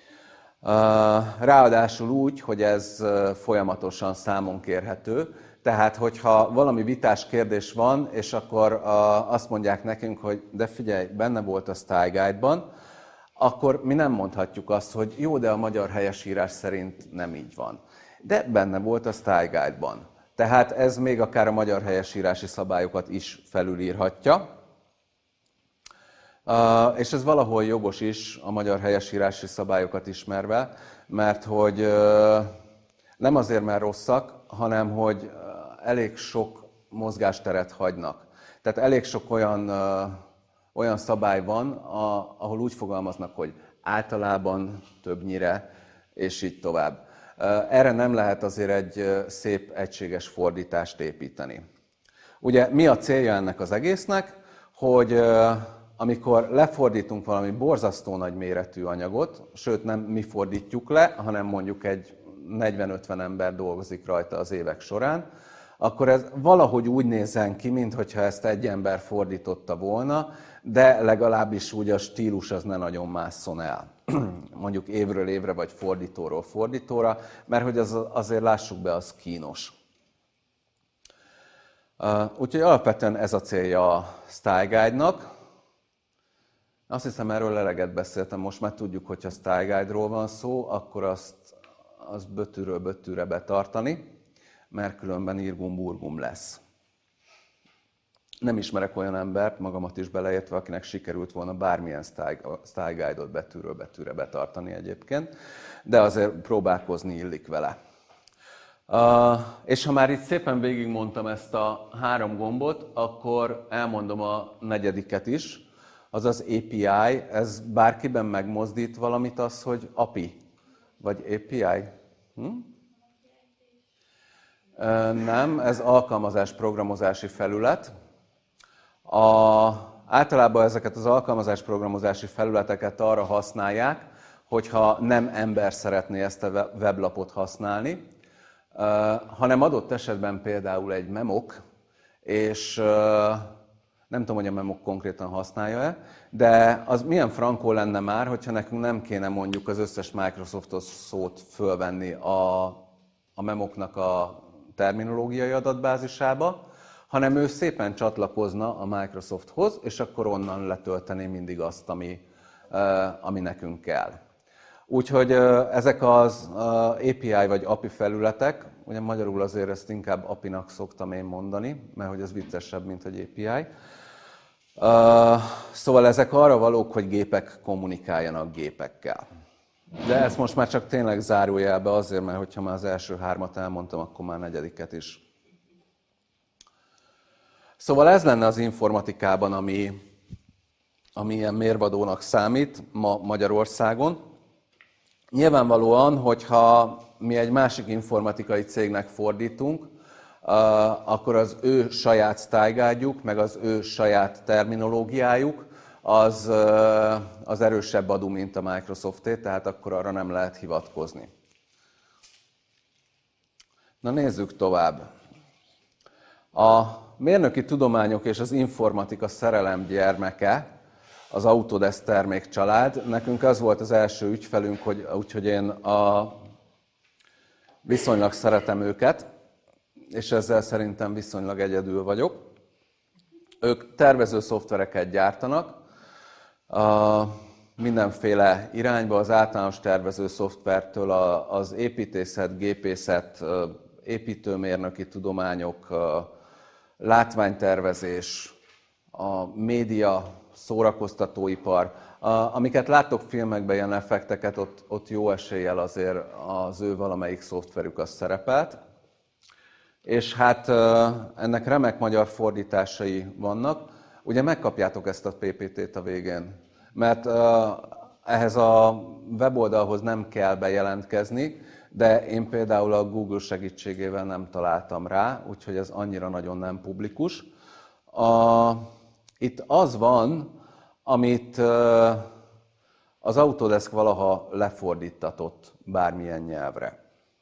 Speaker 1: Ráadásul úgy, hogy ez folyamatosan számon kérhető, tehát hogyha valami vitás kérdés van, és akkor azt mondják nekünk, hogy de figyelj, benne volt a style guide-ban, akkor mi nem mondhatjuk azt, hogy jó, de a magyar helyesírás szerint nem így van. De benne volt a style guide-ban. Tehát ez még akár a magyar helyesírási szabályokat is felülírhatja. Uh, és ez valahol jogos is a magyar helyesírási szabályokat ismerve, mert hogy uh, nem azért, mert rosszak, hanem hogy elég sok mozgásteret hagynak. Tehát elég sok olyan, uh, olyan szabály van, a, ahol úgy fogalmaznak, hogy általában, többnyire, és így tovább. Uh, erre nem lehet azért egy szép, egységes fordítást építeni. Ugye mi a célja ennek az egésznek, hogy uh, amikor lefordítunk valami borzasztó nagy méretű anyagot, sőt nem mi fordítjuk le, hanem mondjuk egy negyven-ötven ember dolgozik rajta az évek során, akkor ez valahogy úgy nézzen ki, mintha ezt egy ember fordította volna, de legalábbis úgy a stílus az ne nagyon másszon el. Mondjuk évről évre, vagy fordítóról fordítóra, mert hogy az, azért lássuk be, az kínos. Úgyhogy alapvetően ez a célja a Style Guide-nak. Azt hiszem, erről eleget beszéltem, most már tudjuk, hogyha Style Guide-ról van szó, akkor azt, azt bötűről bötűre betartani, mert különben irgum-burgum lesz. Nem ismerek olyan embert, magamat is beleértve, akinek sikerült volna bármilyen Style, style Guide-ot betűről betűre betartani egyébként, de azért próbálkozni illik vele. Uh, és ha már itt szépen végigmondtam ezt a három gombot, akkor elmondom a negyediket is, az az á pé i, ez bárkiben megmozdít valamit az, hogy á pé i, vagy á pé i? Hm? Uh, nem, ez alkalmazás programozási felület. A, általában ezeket az alkalmazás programozási felületeket arra használják, hogyha nem ember szeretné ezt a weblapot használni, uh, hanem adott esetben például egy memok, és uh, nem tudom, hogy a memok konkrétan használja-e, de az milyen frankó lenne már, hogyha nekünk nem kéne mondjuk az összes Microsoftos szót fölvenni a, a memoknak a terminológiai adatbázisába, hanem ő szépen csatlakozna a Microsofthoz, és akkor onnan letöltené mindig azt, ami, ami nekünk kell. Úgyhogy ezek az á pé i vagy á pé i felületek, ugye magyarul azért ezt inkább á pé i-nak szoktam én mondani, mert hogy ez viccesebb, mint hogy á pé i. Szóval ezek arra valók, hogy gépek kommunikáljanak gépekkel. De ezt most már csak tényleg zárójelbe azért, mert hogyha már az első hármat elmondtam, akkor már negyediket is. Szóval ez lenne az informatikában, ami, ami ilyen mérvadónak számít ma Magyarországon. Nyilvánvalóan, hogyha mi egy másik informatikai cégnek fordítunk, akkor az ő saját style guide-juk, meg az ő saját terminológiájuk, az, az erősebb adó, mint a Microsofté, tehát akkor arra nem lehet hivatkozni. Na nézzük tovább. A mérnöki tudományok és az informatika szerelem gyermeke, az Autodesk termékcsalád. Nekünk az volt az első ügyfelünk, hogy, úgyhogy én a, viszonylag szeretem őket, és ezzel szerintem viszonylag egyedül vagyok. Ők tervező szoftvereket gyártanak, mindenféle irányba, az általános tervező szoftvertől az építészet, gépészet, építőmérnöki tudományok, látványtervezés, a média, szórakoztatóipar. A, amiket láttok filmekben, ilyen effekteket, ott, ott jó eséllyel azért az ő valamelyik szoftverük az szerepelt. És hát ennek remek magyar fordításai vannak. Ugye megkapjátok ezt a pé pé té-t a végén, mert ehhez a weboldalhoz nem kell bejelentkezni, de én például a Google segítségével nem találtam rá, úgyhogy ez annyira nagyon nem publikus. A, itt az van, amit az Autodesk valaha lefordítatott bármilyen nyelvre.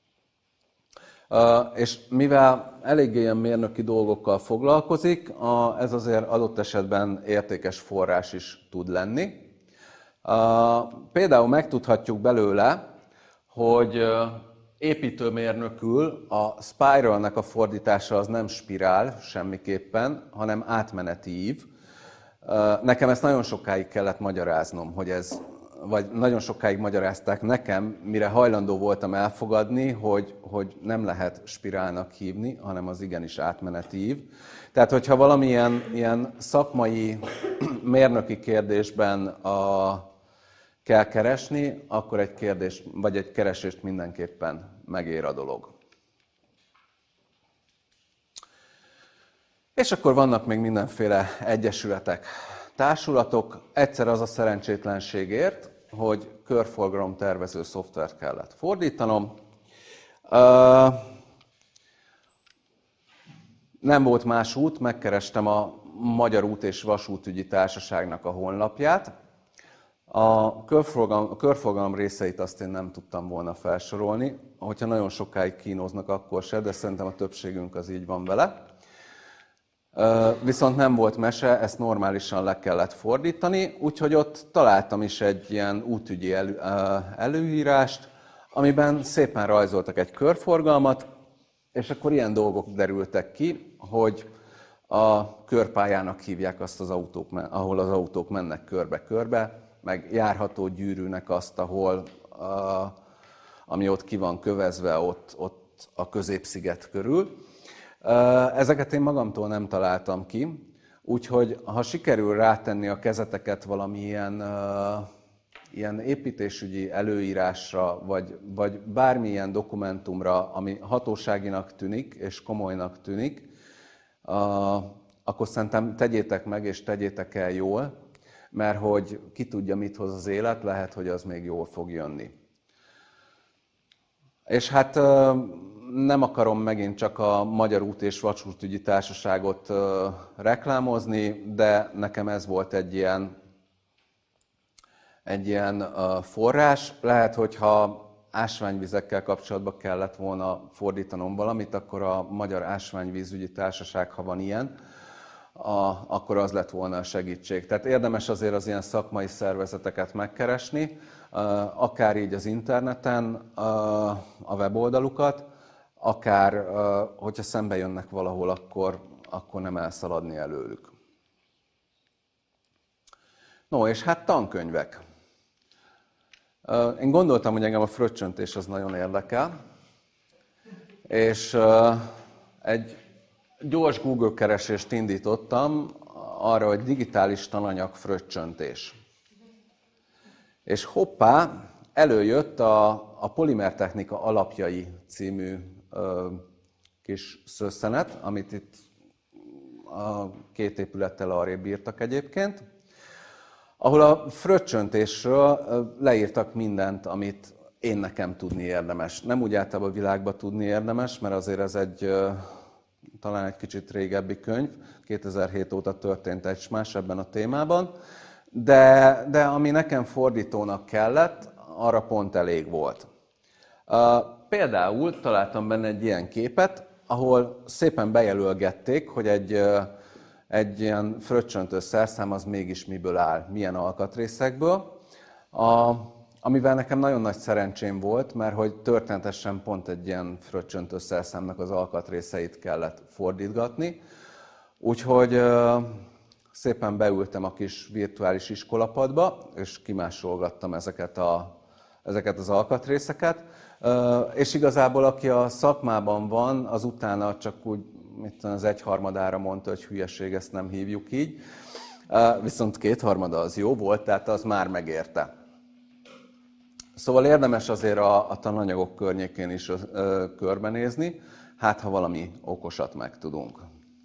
Speaker 1: És mivel eléggé ilyen mérnöki dolgokkal foglalkozik, ez azért adott esetben értékes forrás is tud lenni. Például megtudhatjuk belőle, hogy építőmérnökül a spiralnek a fordítása az nem spirál semmiképpen, hanem átmeneti ív. Nekem ezt nagyon sokáig kellett magyaráznom, hogy ez, vagy nagyon sokáig magyarázták nekem, mire hajlandó voltam elfogadni, hogy, hogy nem lehet spirálnak hívni, hanem az igenis átmeneti ív. Tehát, hogyha valamilyen ilyen szakmai mérnöki kérdésben a, kell keresni, akkor egy kérdés, vagy egy keresést mindenképpen megér a dolog. És akkor vannak még mindenféle egyesületek, társulatok. Egyszer az a szerencsétlenségért, hogy körforgalomtervező szoftvert kellett fordítanom. Nem volt más út, megkerestem a Magyar Út- és Vasútügyi Társaságnak a honlapját. A körforgalom, a körforgalom részeit azt én nem tudtam volna felsorolni. Hogyha nagyon sokáig kínoznak, akkor se, de szerintem a többségünk az így van vele. Viszont nem volt mese, ezt normálisan le kellett fordítani, úgyhogy ott találtam is egy ilyen útügyi elő, előírást, amiben szépen rajzoltak egy körforgalmat, és akkor ilyen dolgok derültek ki, hogy a körpályának hívják azt az autók, ahol az autók mennek körbe-körbe, meg járható gyűrűnek azt, ahol, a, ami ott ki van kövezve, ott, ott a középsziget körül. Ezeket én magamtól nem találtam ki, úgyhogy ha sikerül rátenni a kezeteket valamilyen uh, ilyen építésügyi előírásra, vagy, vagy bármilyen dokumentumra, ami hatóságinak tűnik és komolynak tűnik, uh, akkor szerintem tegyétek meg és tegyétek el jól, mert hogy ki tudja, mit hoz az élet, lehet, hogy az még jól fog jönni. És hát uh, nem akarom megint csak a Magyar Út- és Vasútügyi Társaságot uh, reklámozni, de nekem ez volt egy ilyen, egy ilyen uh, forrás. Lehet, hogyha ásványvizekkel kapcsolatban kellett volna fordítanom valamit, akkor a Magyar Ásványvízügyi Társaság, ha van ilyen, a, akkor az lett volna a segítség. Tehát érdemes azért az ilyen szakmai szervezeteket megkeresni, uh, akár így az interneten uh, a weboldalukat, akár, hogyha szembe jönnek valahol, akkor, akkor nem elszaladni előlük. No, és hát tankönyvek. Én gondoltam, hogy engem a fröccsöntés az nagyon érdekel, és egy gyors Google keresést indítottam arra, hogy digitális tananyag fröccsöntés. És hoppá, előjött a, a Polimertechnika alapjai című kis szösszenet, amit itt a két épülettel arrébb írtak egyébként, ahol a fröccsöntésről leírtak mindent, amit én nekem tudni érdemes. Nem úgy általában a világba tudni érdemes, mert azért ez egy talán egy kicsit régebbi könyv, kétezer-hét óta történt egy más ebben a témában, de, de ami nekem fordítónak kellett, arra pont elég volt. Például találtam benne egy ilyen képet, ahol szépen bejelölgették, hogy egy, egy ilyen fröccsöntő szerszám az mégis miből áll, milyen alkatrészekből. A, amivel nekem nagyon nagy szerencsém volt, mert hogy történetesen pont egy ilyen fröccsöntő szerszámnak az alkatrészeit kellett fordítgatni. Úgyhogy szépen beültem a kis virtuális iskolapadba, és kimásolgattam ezeket, a, ezeket az alkatrészeket. És igazából aki a szakmában van, az utána csak úgy mit tudom, az egyharmadára mondta, hogy hülyeség, ezt nem hívjuk így. Viszont kétharmada az jó volt, tehát az már megérte. Szóval érdemes azért a, a tananyagok környékén is ö, körbenézni, hát ha valami okosat megtudunk.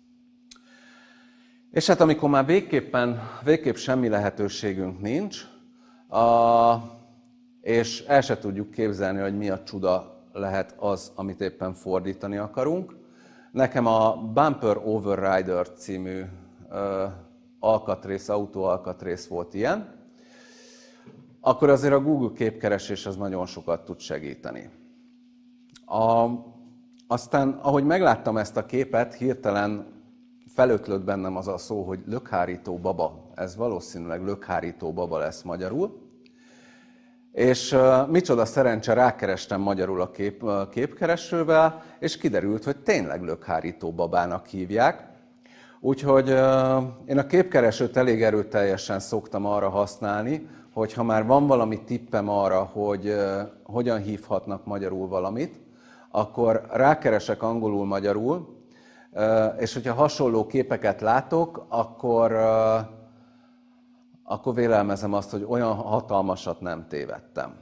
Speaker 1: És hát amikor már végképpen, végképp semmi lehetőségünk nincs, a, és el se tudjuk képzelni, hogy mi a csuda lehet az, amit éppen fordítani akarunk. Nekem a Bumper Overrider című ö, alkatrész, autóalkatrész volt ilyen, akkor azért a Google képkeresés az nagyon sokat tud segíteni. A, aztán, ahogy megláttam ezt a képet, hirtelen felötlött bennem az a szó, hogy lökhárító baba. Ez valószínűleg lökhárító baba lesz magyarul. És uh, micsoda szerencse, rákerestem magyarul a, kép, a képkeresővel, és kiderült, hogy tényleg lökhárító babának hívják. Úgyhogy uh, én a képkeresőt elég erőteljesen szoktam arra használni, hogy ha már van valami tippem arra, hogy uh, hogyan hívhatnak magyarul valamit, akkor rákeresek angolul-magyarul, uh, és hogyha hasonló képeket látok, akkor, uh, akkor vélelmezem azt, hogy olyan hatalmasat nem tévedtem.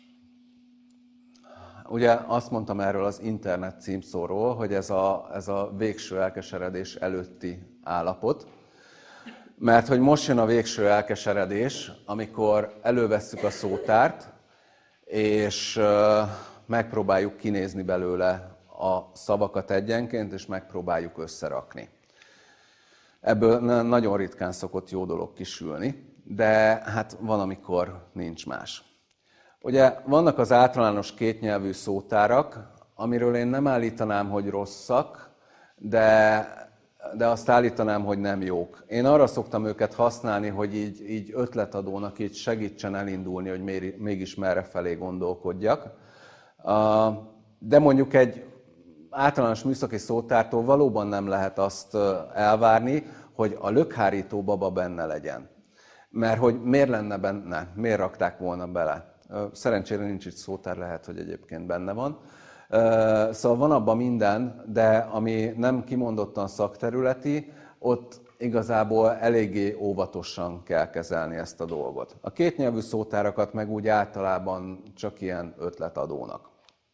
Speaker 1: Ugye azt mondtam erről az internet címszóról, hogy ez a, ez a végső elkeseredés előtti állapot. Mert hogy most jön a végső elkeseredés, amikor elővesszük a szótárt, és megpróbáljuk kinézni belőle a szavakat egyenként, és megpróbáljuk összerakni. Ebből nagyon ritkán szokott jó dolog kisülni, de hát van, amikor nincs más. Ugye vannak az általános kétnyelvű szótárak, amiről én nem állítanám, hogy rosszak, de, de azt állítanám, hogy nem jók. Én arra szoktam őket használni, hogy így, így ötletadónak így segítsen elindulni, hogy mégis merre felé gondolkodjak. De mondjuk egy általános műszaki szótártól valóban nem lehet azt elvárni, hogy a lökhárító baba benne legyen. Mert hogy miért lenne benne, miért rakták volna bele. Szerencsére nincs itt szótár, lehet, hogy egyébként benne van. Szóval van abban minden, de ami nem kimondottan szakterületi, ott igazából eléggé óvatosan kell kezelni ezt a dolgot. A kétnyelvű szótárakat meg úgy általában csak ilyen ötletadónak.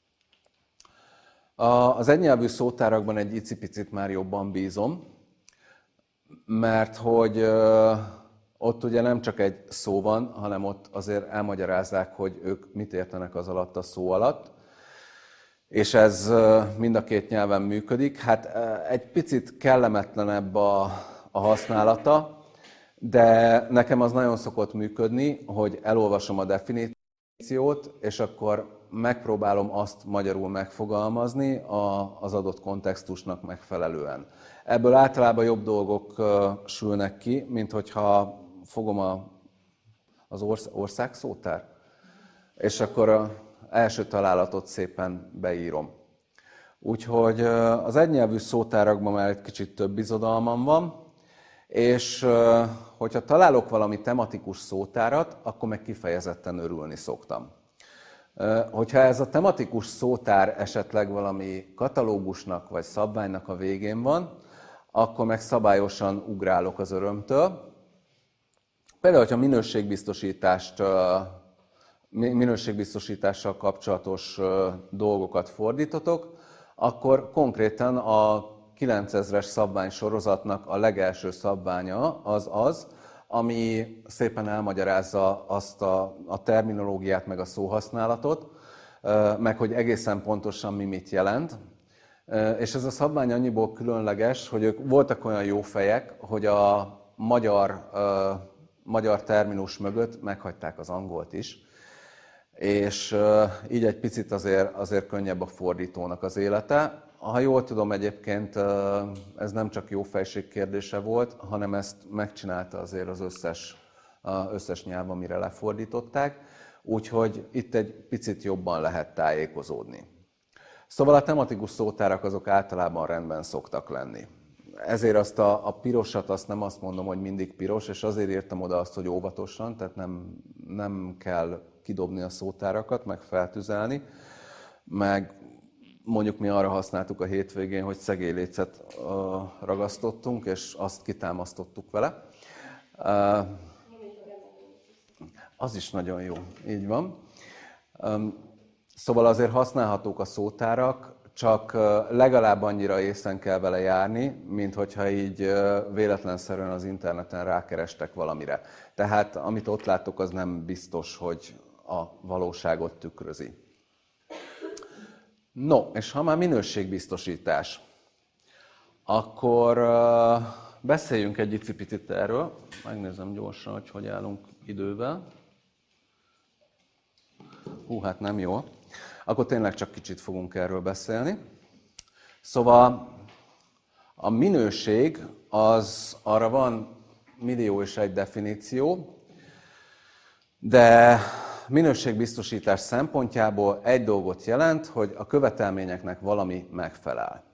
Speaker 1: Az egynyelvű szótárakban egy icipicit már jobban bízom, mert hogy ott ugye nem csak egy szó van, hanem ott azért elmagyarázzák, hogy ők mit értenek az alatt a szó alatt, és ez mind a két nyelven működik. Hát egy picit kellemetlenebb a, a használata, de nekem az nagyon szokott működni, hogy elolvasom a definíciót, és akkor megpróbálom azt magyarul megfogalmazni az adott kontextusnak megfelelően. Ebből általában jobb dolgok sülnek ki, mint hogyha fogom a, az orsz, ország szótár, és akkor az első találatot szépen beírom. Úgyhogy az egynyelvű szótárakban már egy kicsit több bizodalmam van, és hogyha találok valami tematikus szótárat, akkor meg kifejezetten örülni szoktam. Hogyha ez a tematikus szótár esetleg valami katalógusnak vagy szabványnak a végén van, akkor meg szabályosan ugrálok az örömtől. Például, hogyha minőségbiztosítást, minőségbiztosítással kapcsolatos dolgokat fordítotok, akkor konkrétan a kilencezres szabványsorozatnak a legelső szabványa az az, ami szépen elmagyarázza azt a, a terminológiát, meg a szóhasználatot, meg hogy egészen pontosan mi mit jelent. És ez a szabvány annyiból különleges, hogy ők voltak olyan jó fejek, hogy a magyar, magyar terminus mögött meghagyták az angolt is, és így egy picit azért, azért könnyebb a fordítónak az élete. Ha jól tudom, egyébként ez nem csak jó fejség kérdése volt, hanem ezt megcsinálta azért az összes, az összes nyelv, amire lefordították, úgyhogy itt egy picit jobban lehet tájékozódni. Szóval a tematikus szótárak azok általában rendben szoktak lenni. ezért azt a, a pirosat, azt nem azt mondom, hogy mindig piros, és azért írtam oda azt, hogy óvatosan, tehát nem, nem kell kidobni a szótárakat, meg feltüzelni, meg mondjuk mi arra használtuk a hétvégén, hogy szegélylécet ragasztottunk, és azt kitámasztottuk vele. Az is nagyon jó, így van. Szóval azért használhatók a szótárak, csak legalább annyira észen kell vele járni, mint hogyha így véletlenszerűen az interneten rákerestek valamire. Tehát amit ott láttok, az nem biztos, hogy a valóságot tükrözi. No, és ha már minőségbiztosítás, akkor beszéljünk egy icipicit erről. Megnézem gyorsan, hogy hogy állunk idővel. Hú, hát nem jó. Akkor tényleg csak kicsit fogunk erről beszélni. Szóval a minőség, az arra van millió és egy definíció, de minőségbiztosítás szempontjából egy dolgot jelent, hogy a követelményeknek valami megfelel.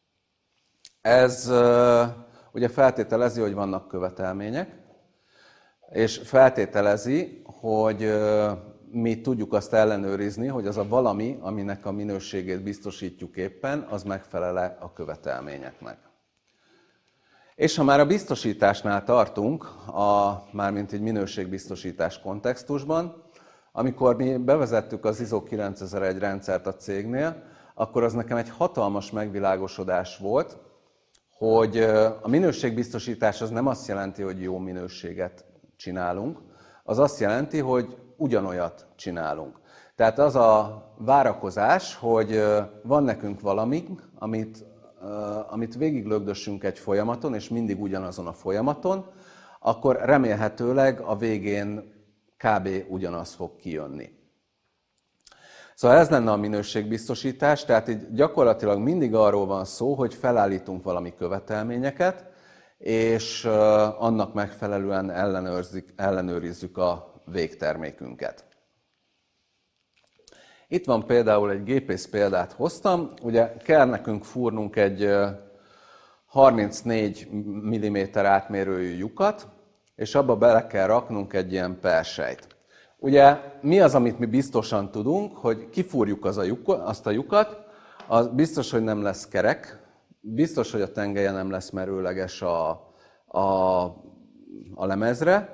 Speaker 1: Ez ugye feltételezi, hogy vannak követelmények, és feltételezi, hogy mi tudjuk azt ellenőrizni, hogy az a valami, aminek a minőségét biztosítjuk éppen, az megfelel-e a követelményeknek. És ha már a biztosításnál tartunk, a, mármint egy minőségbiztosítás kontextusban, amikor mi bevezettük az ISO kilencezer-egy rendszert a cégnél, akkor az nekem egy hatalmas megvilágosodás volt, hogy a minőségbiztosítás az nem azt jelenti, hogy jó minőséget csinálunk, az azt jelenti, hogy ugyanolyat csinálunk. Tehát az a várakozás, hogy van nekünk valamink, amit, amit végiglögdössünk egy folyamaton, és mindig ugyanazon a folyamaton, akkor remélhetőleg a végén kb. Ugyanaz fog kijönni. Szóval ez lenne a minőségbiztosítás, tehát így gyakorlatilag mindig arról van szó, hogy felállítunk valami követelményeket, és annak megfelelően ellenőrizzük a végtermékünket. Itt van például egy gépész példát hoztam, ugye kell nekünk fúrnunk egy harmincnégy milliméter átmérőjű lyukat, és abba bele kell raknunk egy ilyen persejt. Ugye mi az, amit mi biztosan tudunk, hogy kifúrjuk az a lyuk, azt a lyukat, az biztos, hogy nem lesz kerek, biztos, hogy a tengelye nem lesz merőleges a, a, a lemezre,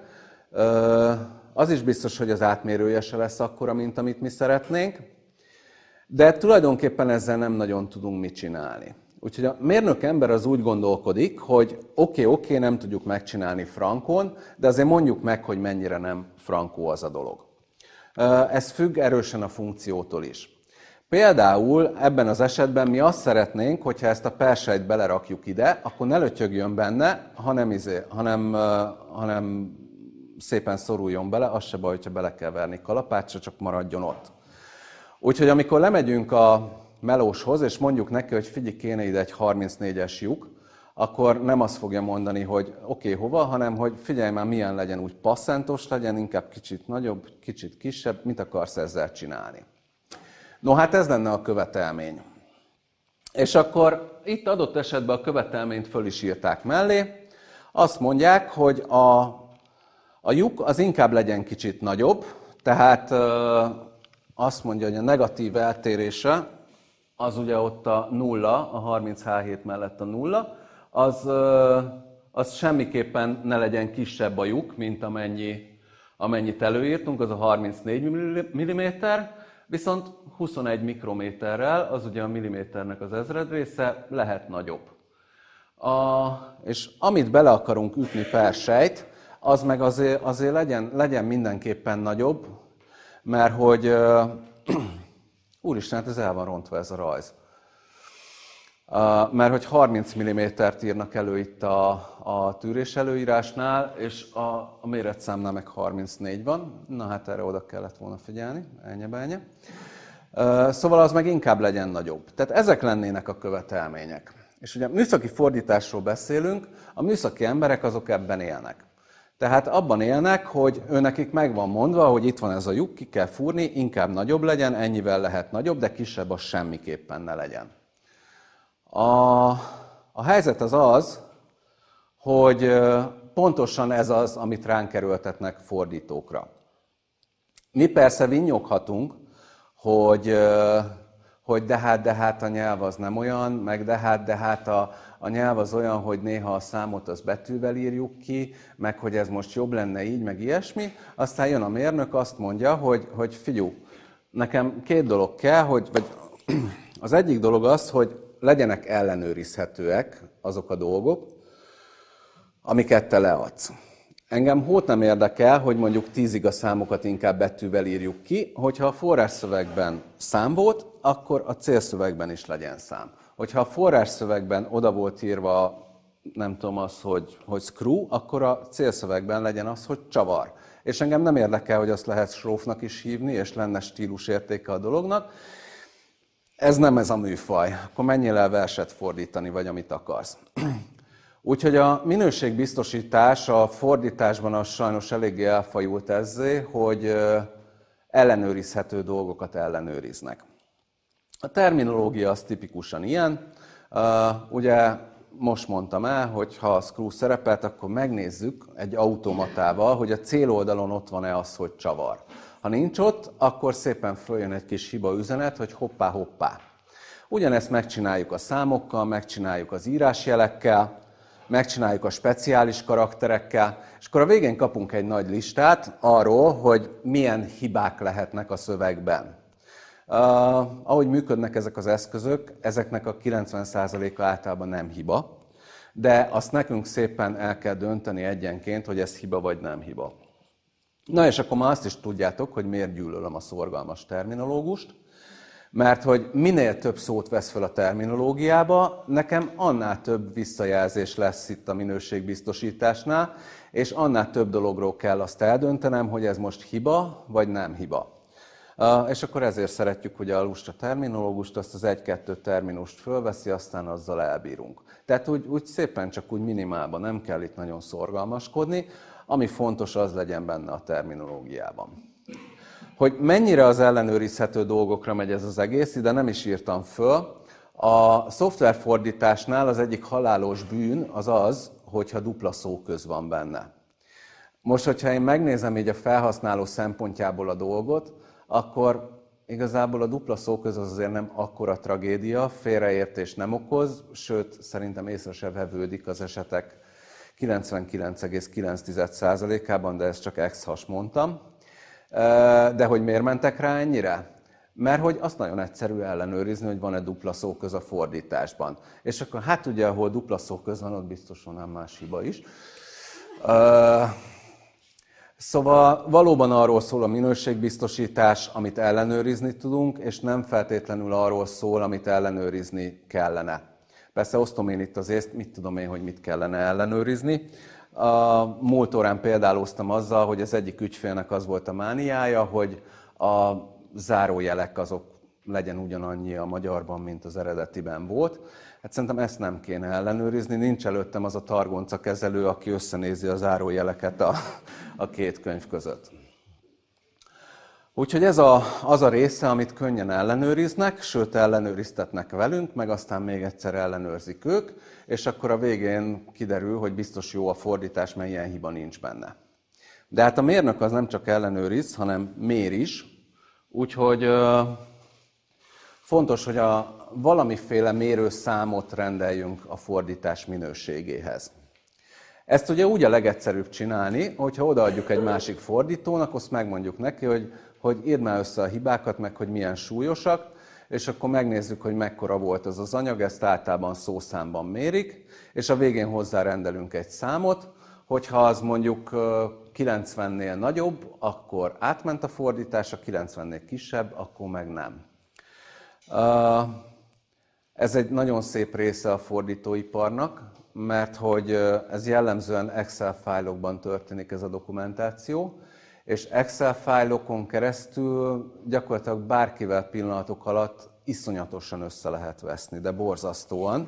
Speaker 1: az is biztos, hogy az átmérője se lesz akkora, mint amit mi szeretnénk, de tulajdonképpen ezzel nem nagyon tudunk mit csinálni. Úgyhogy a mérnök ember az úgy gondolkodik, hogy oké, okay, oké, okay, nem tudjuk megcsinálni frankon, de azért mondjuk meg, hogy mennyire nem frankó az a dolog. Ez függ erősen a funkciótól is. Például ebben az esetben mi azt szeretnénk, hogyha ezt a persejt belerakjuk ide, akkor ne lötyögjön benne, hanem, izé, hanem, hanem szépen szoruljon bele, az se baj, hogyha bele kell verni kalapácsra, csak maradjon ott. Úgyhogy amikor lemegyünk a melóshoz, és mondjuk neki, hogy figyelj, kéne ide egy harmincnégyes lyuk, akkor nem azt fogja mondani, hogy oké, okay, hova, hanem hogy figyelj már, milyen legyen, úgy passzántos legyen, inkább kicsit nagyobb, kicsit kisebb, mit akarsz ezzel csinálni. No, hát ez lenne a követelmény. És akkor itt adott esetben a követelményt föl is írták mellé. Azt mondják, hogy a, a lyuk az inkább legyen kicsit nagyobb, tehát azt mondja, hogy a negatív eltérése, az ugye ott a nulla, a harminc há hét mellett a nulla, az, az semmiképpen ne legyen kisebb a lyuk, mint amennyi, amennyit előírtunk, az a harmincnégy milliméter, viszont huszonegy mikrométerrel, az ugye a milliméternek az ezredrésze, lehet nagyobb. A, és amit bele akarunk ütni per sejt, az meg azért, azért legyen, legyen mindenképpen nagyobb, mert hogy úristen, hát ez el van rontva ez a rajz. Uh, mert hogy harminc millimétert írnak elő itt a, a tűrés előírásnál, és a, a méretszámnál meg harmincnégy van. Na hát erre oda kellett volna figyelni, ennyi-bennyi. Uh, szóval az meg inkább legyen nagyobb. Tehát ezek lennének a követelmények. És ugye műszaki fordításról beszélünk, a műszaki emberek azok ebben élnek. Tehát abban élnek, hogy őnekik meg van mondva, hogy itt van ez a lyuk, ki kell fúrni, inkább nagyobb legyen, ennyivel lehet nagyobb, de kisebb az semmiképpen ne legyen. A, A helyzet az az, hogy pontosan ez az, amit ránk erőltetnek fordítókra. Mi persze vinnyoghatunk, hogy, hogy de hát, de hát a nyelv az nem olyan, meg de hát, de hát a, a nyelv az olyan, hogy néha a számot az betűvel írjuk ki, meg hogy ez most jobb lenne így, meg ilyesmi. Aztán jön a mérnök, azt mondja, hogy, hogy figyú, nekem két dolog kell, hogy, vagy az egyik dolog az, hogy legyenek ellenőrizhetőek azok a dolgok, amiket te leadsz. Engem hót nem érdekel, hogy mondjuk tízig a számokat inkább betűvel írjuk ki, hogyha a forrásszövegben szám volt, akkor a célszövegben is legyen szám. Hogyha a forrásszövegben oda volt írva, nem tudom az, hogy, hogy screw, akkor a célszövegben legyen az, hogy csavar. És engem nem érdekel, hogy azt lehet strófnak is hívni, és lenne stílusértéke a dolognak. Ez nem ez a műfaj. Akkor menjél el verset fordítani, vagy amit akarsz. Úgyhogy a minőségbiztosítás a fordításban az sajnos eléggé elfajult ezzé, hogy ellenőrizhető dolgokat ellenőriznek. A terminológia az tipikusan ilyen. Ugye most mondtam el, hogy ha a screw szerepelt, akkor megnézzük egy automatával, hogy a céloldalon ott van-e az, hogy csavar. Ha nincs ott, akkor szépen följön egy kis hiba üzenet, hogy hoppá, hoppá. Ugyanezt megcsináljuk a számokkal, megcsináljuk az írásjelekkel, megcsináljuk a speciális karakterekkel, és akkor a végén kapunk egy nagy listát arról, hogy milyen hibák lehetnek a szövegben. Uh, ahogy működnek ezek az eszközök, ezeknek a kilencven százaléka általában nem hiba, de azt nekünk szépen el kell dönteni egyenként, hogy ez hiba vagy nem hiba. Na és akkor már azt is tudjátok, hogy miért gyűlölöm a szorgalmas terminológust, mert hogy minél több szót vesz fel a terminológiába, nekem annál több visszajelzés lesz itt a minőségbiztosításnál, és annál több dologról kell azt eldöntenem, hogy ez most hiba, vagy nem hiba. Uh, és akkor ezért szeretjük, hogy a lusta terminológust, azt az egy-kettő terminust fölveszi, aztán azzal elbírunk. Tehát úgy, úgy szépen csak úgy minimálban, nem kell itt nagyon szorgalmaskodni, ami fontos, az legyen benne a terminológiában. Hogy mennyire az ellenőrizhető dolgokra megy ez az egész, ide nem is írtam föl. A szoftverfordításnál az egyik halálos bűn az az, hogyha dupla szóköz van benne. Most, hogyha én megnézem így a felhasználó szempontjából a dolgot, akkor igazából a dupla szóköz az azért nem akkora tragédia, félreértés nem okoz, sőt, szerintem észre se vevődik az esetek kilencvenkilenc egész kilenc százalékában, de ezt csak ex-has mondtam. De hogy miért mentek rá ennyire? Mert hogy azt nagyon egyszerű ellenőrizni, hogy van-e dupla szóköz a fordításban. És akkor hát ugye, ahol dupla szóköz van, ott biztosan nem más hiba is. Szóval valóban arról szól a minőségbiztosítás, amit ellenőrizni tudunk, és nem feltétlenül arról szól, amit ellenőrizni kellene. Persze osztom én itt az észt, mit tudom én, hogy mit kellene ellenőrizni. A múlt órán példáloztam azzal, hogy az egyik ügyfélnek az volt a mániája, hogy a zárójelek azok legyen ugyanannyi a magyarban, mint az eredetiben volt. Hát szerintem ezt nem kéne ellenőrizni, nincs előttem az a targonca kezelő, aki összenézi a zárójeleket a, a két könyv között. Úgyhogy ez a, az a része, amit könnyen ellenőriznek, sőt ellenőriztetnek velünk, meg aztán még egyszer ellenőrzik ők, és akkor a végén kiderül, hogy biztos jó a fordítás, mert ilyen hiba nincs benne. De hát a mérnök az nem csak ellenőriz, hanem mér is, úgyhogy fontos, hogy a valamiféle mérőszámot rendeljünk a fordítás minőségéhez. Ezt ugye úgy a legegyszerűbb csinálni, hogyha odaadjuk egy másik fordítónak, azt megmondjuk neki, hogy, hogy írd már össze a hibákat, meg hogy milyen súlyosak, és akkor megnézzük, hogy mekkora volt az az anyag, ezt általában szószámban mérik, és a végén hozzárendelünk egy számot, hogyha az mondjuk kilencvennél nagyobb, akkor átment a fordítás, a kilencvennél kisebb, akkor meg nem. Ez egy nagyon szép része a fordítóiparnak, mert hogy ez jellemzően Excel fájlokban történik ez a dokumentáció, és Excel fájlokon keresztül gyakorlatilag bárkivel pillanatok alatt iszonyatosan össze lehet veszni, de borzasztóan.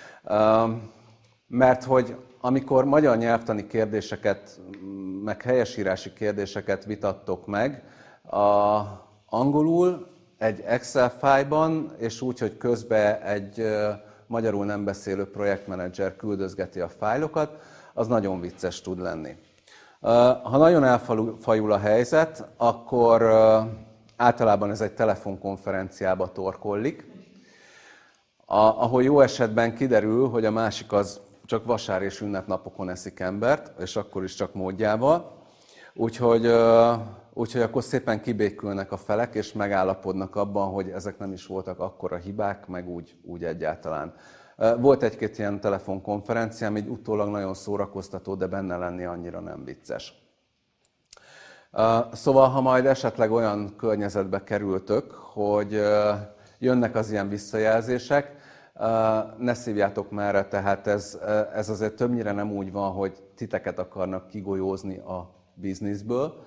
Speaker 1: Mert hogy amikor magyar nyelvtani kérdéseket, meg helyesírási kérdéseket vitattok meg, a angolul egy Excel fájlban, és úgy, hogy közben egy magyarul nem beszélő projektmenedzser küldözgeti a fájlokat, az nagyon vicces tud lenni. Ha nagyon elfajul a helyzet, akkor általában ez egy telefonkonferenciába torkollik, ahol jó esetben kiderül, hogy a másik az csak vasár és ünnepnapokon eszik embert, és akkor is csak módjával. Úgyhogy, úgyhogy akkor szépen kibékülnek a felek, és megállapodnak abban, hogy ezek nem is voltak akkora hibák, meg úgy, úgy egyáltalán. Volt egy-két ilyen telefonkonferenciám, így utólag nagyon szórakoztató, de benne lenni annyira nem vicces. Szóval, ha majd esetleg olyan környezetbe kerültök, hogy jönnek az ilyen visszajelzések, ne szívjátok merre, tehát ez, ez azért többnyire nem úgy van, hogy titeket akarnak kigolyózni a bizniszből,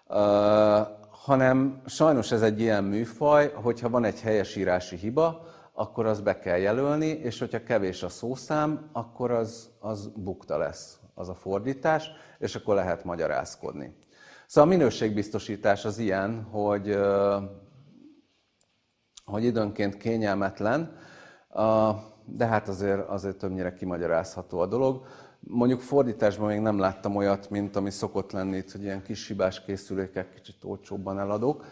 Speaker 1: hanem sajnos ez egy ilyen műfaj, hogyha van egy helyesírási hiba, akkor az be kell jelölni, és hogyha kevés a szószám, akkor az, az bukta lesz, az a fordítás, és akkor lehet magyarázkodni. Szóval a minőségbiztosítás az ilyen, hogy, hogy időnként kényelmetlen, de hát azért, azért többnyire kimagyarázható a dolog. Mondjuk fordításban még nem láttam olyat, mint ami szokott lenni itt, hogy ilyen kis hibás készülékek kicsit olcsóbban eladok.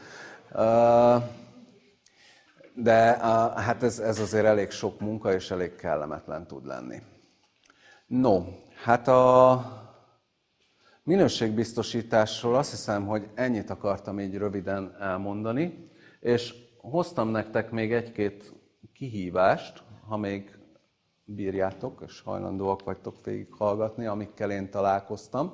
Speaker 1: De hát ez, ez azért elég sok munka, és elég kellemetlen tud lenni. No, hát a minőségbiztosításról azt hiszem, hogy ennyit akartam így röviden elmondani, és hoztam nektek még egy-két kihívást, ha még bírjátok, és hajlandóak vagytok végighallgatni, amikkel én találkoztam.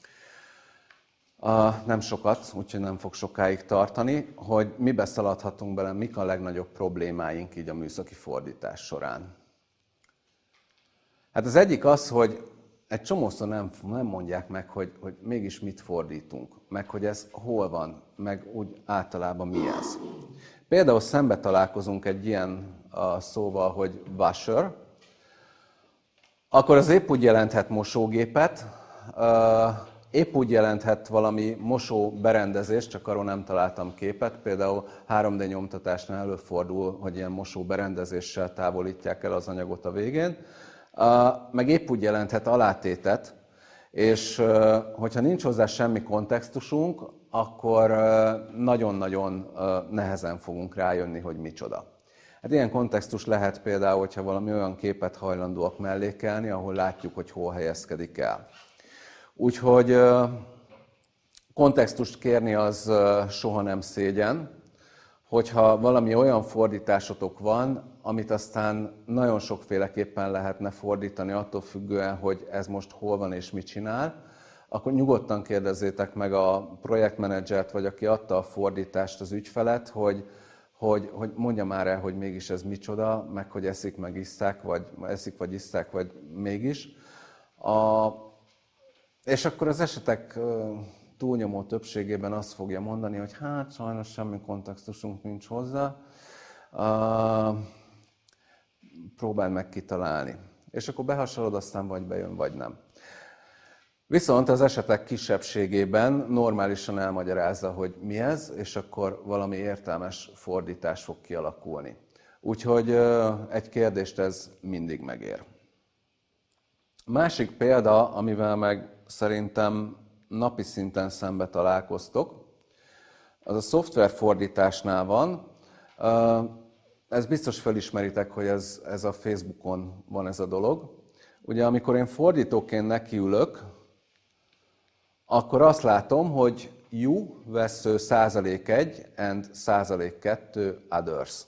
Speaker 1: Uh, nem sokat, úgyhogy nem fog sokáig tartani, hogy mibe szaladhatunk bele, mik a legnagyobb problémáink így a műszaki fordítás során. Hát az egyik az, hogy egy csomószor nem, nem mondják meg, hogy, hogy mégis mit fordítunk, meg hogy ez hol van, meg úgy általában mi ez. Például szembe találkozunk egy ilyen uh, szóval, hogy washer, akkor az épp úgy jelenthet mosógépet, uh, épp úgy jelenthet valami mosó berendezést, csak arról nem találtam képet. Például három dé nyomtatásnál előfordul, hogy ilyen mosó berendezéssel távolítják el az anyagot a végén. Meg épp úgy jelenthet alátétet, és hogyha nincs hozzá semmi kontextusunk, akkor nagyon-nagyon nehezen fogunk rájönni, hogy micsoda. Hát ilyen kontextus lehet például, hogyha valami olyan képet hajlandóak mellékelni, ahol látjuk, hogy hol helyezkedik el. Úgyhogy kontextust kérni az soha nem szégyen, hogyha valami olyan fordításotok van, amit aztán nagyon sokféleképpen lehetne fordítani, attól függően, hogy ez most hol van és mit csinál, akkor nyugodtan kérdezzétek meg a projektmenedzsert, vagy aki adta a fordítást, az ügyfelet, hogy, hogy, hogy mondja már el, hogy mégis ez micsoda, meg hogy eszik, meg isszák, vagy eszik, vagy isszák, vagy mégis. A, és akkor az esetek túlnyomó többségében azt fogja mondani, hogy hát sajnos semmi kontextusunk nincs hozzá, uh, próbáld meg kitalálni. És akkor behasalod, aztán vagy bejön, vagy nem. Viszont az esetek kisebbségében normálisan elmagyarázza, hogy mi ez, és akkor valami értelmes fordítás fog kialakulni. Úgyhogy uh, egy kérdést ez mindig megér. Másik példa, amivel meg szerintem napi szinten szembe találkoztok, az a szoftverfordításnál van. Ez biztos felismeritek, hogy ez, ez a Facebookon van ez a dolog. Ugye amikor én fordítóként nekiülök, akkor azt látom, hogy you vesző százalék egy and százalék kettő others.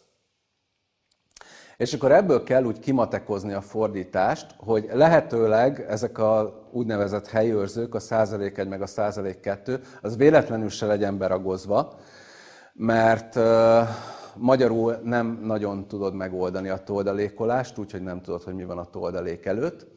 Speaker 1: És akkor ebből kell úgy kimatekozni a fordítást, hogy lehetőleg ezek a úgynevezett helyőrzők, a százalék egy meg a százalék kettő, az véletlenül se legyen beragozva, mert uh, magyarul nem nagyon tudod megoldani a toldalékolást, úgyhogy nem tudod, hogy mi van a toldalék előtt.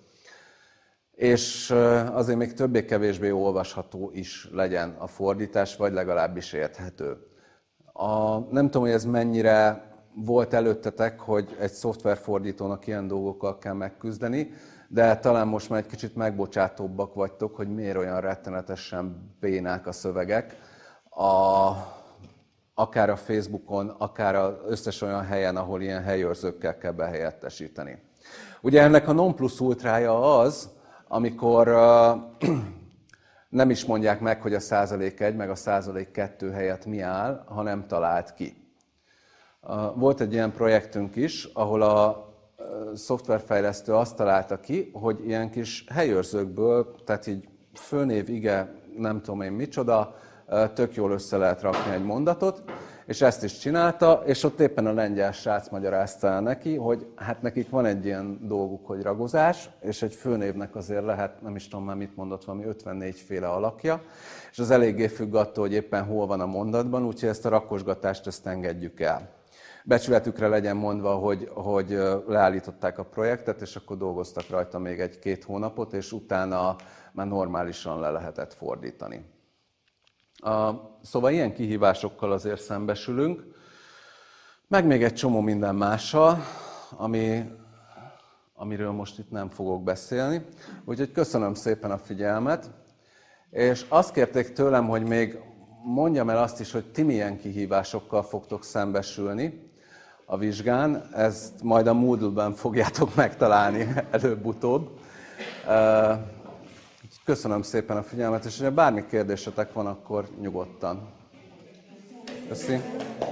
Speaker 1: És uh, azért még többé-kevésbé olvasható is legyen a fordítás, vagy legalábbis érthető. A, nem tudom, hogy ez mennyire volt előttetek, hogy egy szoftverfordítónak ilyen dolgokkal kell megküzdeni, de talán most már egy kicsit megbocsátóbbak vagytok, hogy miért olyan rettenetesen bénák a szövegek, a, akár a Facebookon, akár az összes olyan helyen, ahol ilyen helyőrzőkkel kell behelyettesíteni. Ugye ennek a non plus ultrája az, amikor uh, nem is mondják meg, hogy a százalék egy meg a százalék kettő helyett mi áll, hanem talált ki. Uh, volt egy ilyen projektünk is, ahol a uh, szoftverfejlesztő azt találta ki, hogy ilyen kis helyőrzőkből, tehát így főnév, ige, nem tudom én micsoda, uh, tök jól össze lehet rakni egy mondatot, és ezt is csinálta, és ott éppen a lengyel srác magyarázta el neki, hogy hát nekik van egy ilyen dolguk, hogy ragozás, és egy főnévnek azért lehet, nem is tudom már mit mondott, valami ötvennégy féle alakja, és az eléggé függ attól, hogy éppen hol van a mondatban, úgyhogy ezt a rakosgatást ezt engedjük el. Becsületükre legyen mondva, hogy, hogy leállították a projektet, és akkor dolgoztak rajta még egy-két hónapot, és utána már normálisan le lehetett fordítani. Uh, szóval ilyen kihívásokkal azért szembesülünk, meg még egy csomó minden mással, ami, amiről most itt nem fogok beszélni. Úgyhogy köszönöm szépen a figyelmet, és azt kérték tőlem, hogy még mondjam el azt is, hogy ti milyen kihívásokkal fogtok szembesülni a vizsgán. Ezt majd a Moodle-ben fogjátok megtalálni előbb-utóbb. Uh, Köszönöm szépen a figyelmet, és ha bármi kérdésetek van, akkor nyugodtan. Köszi.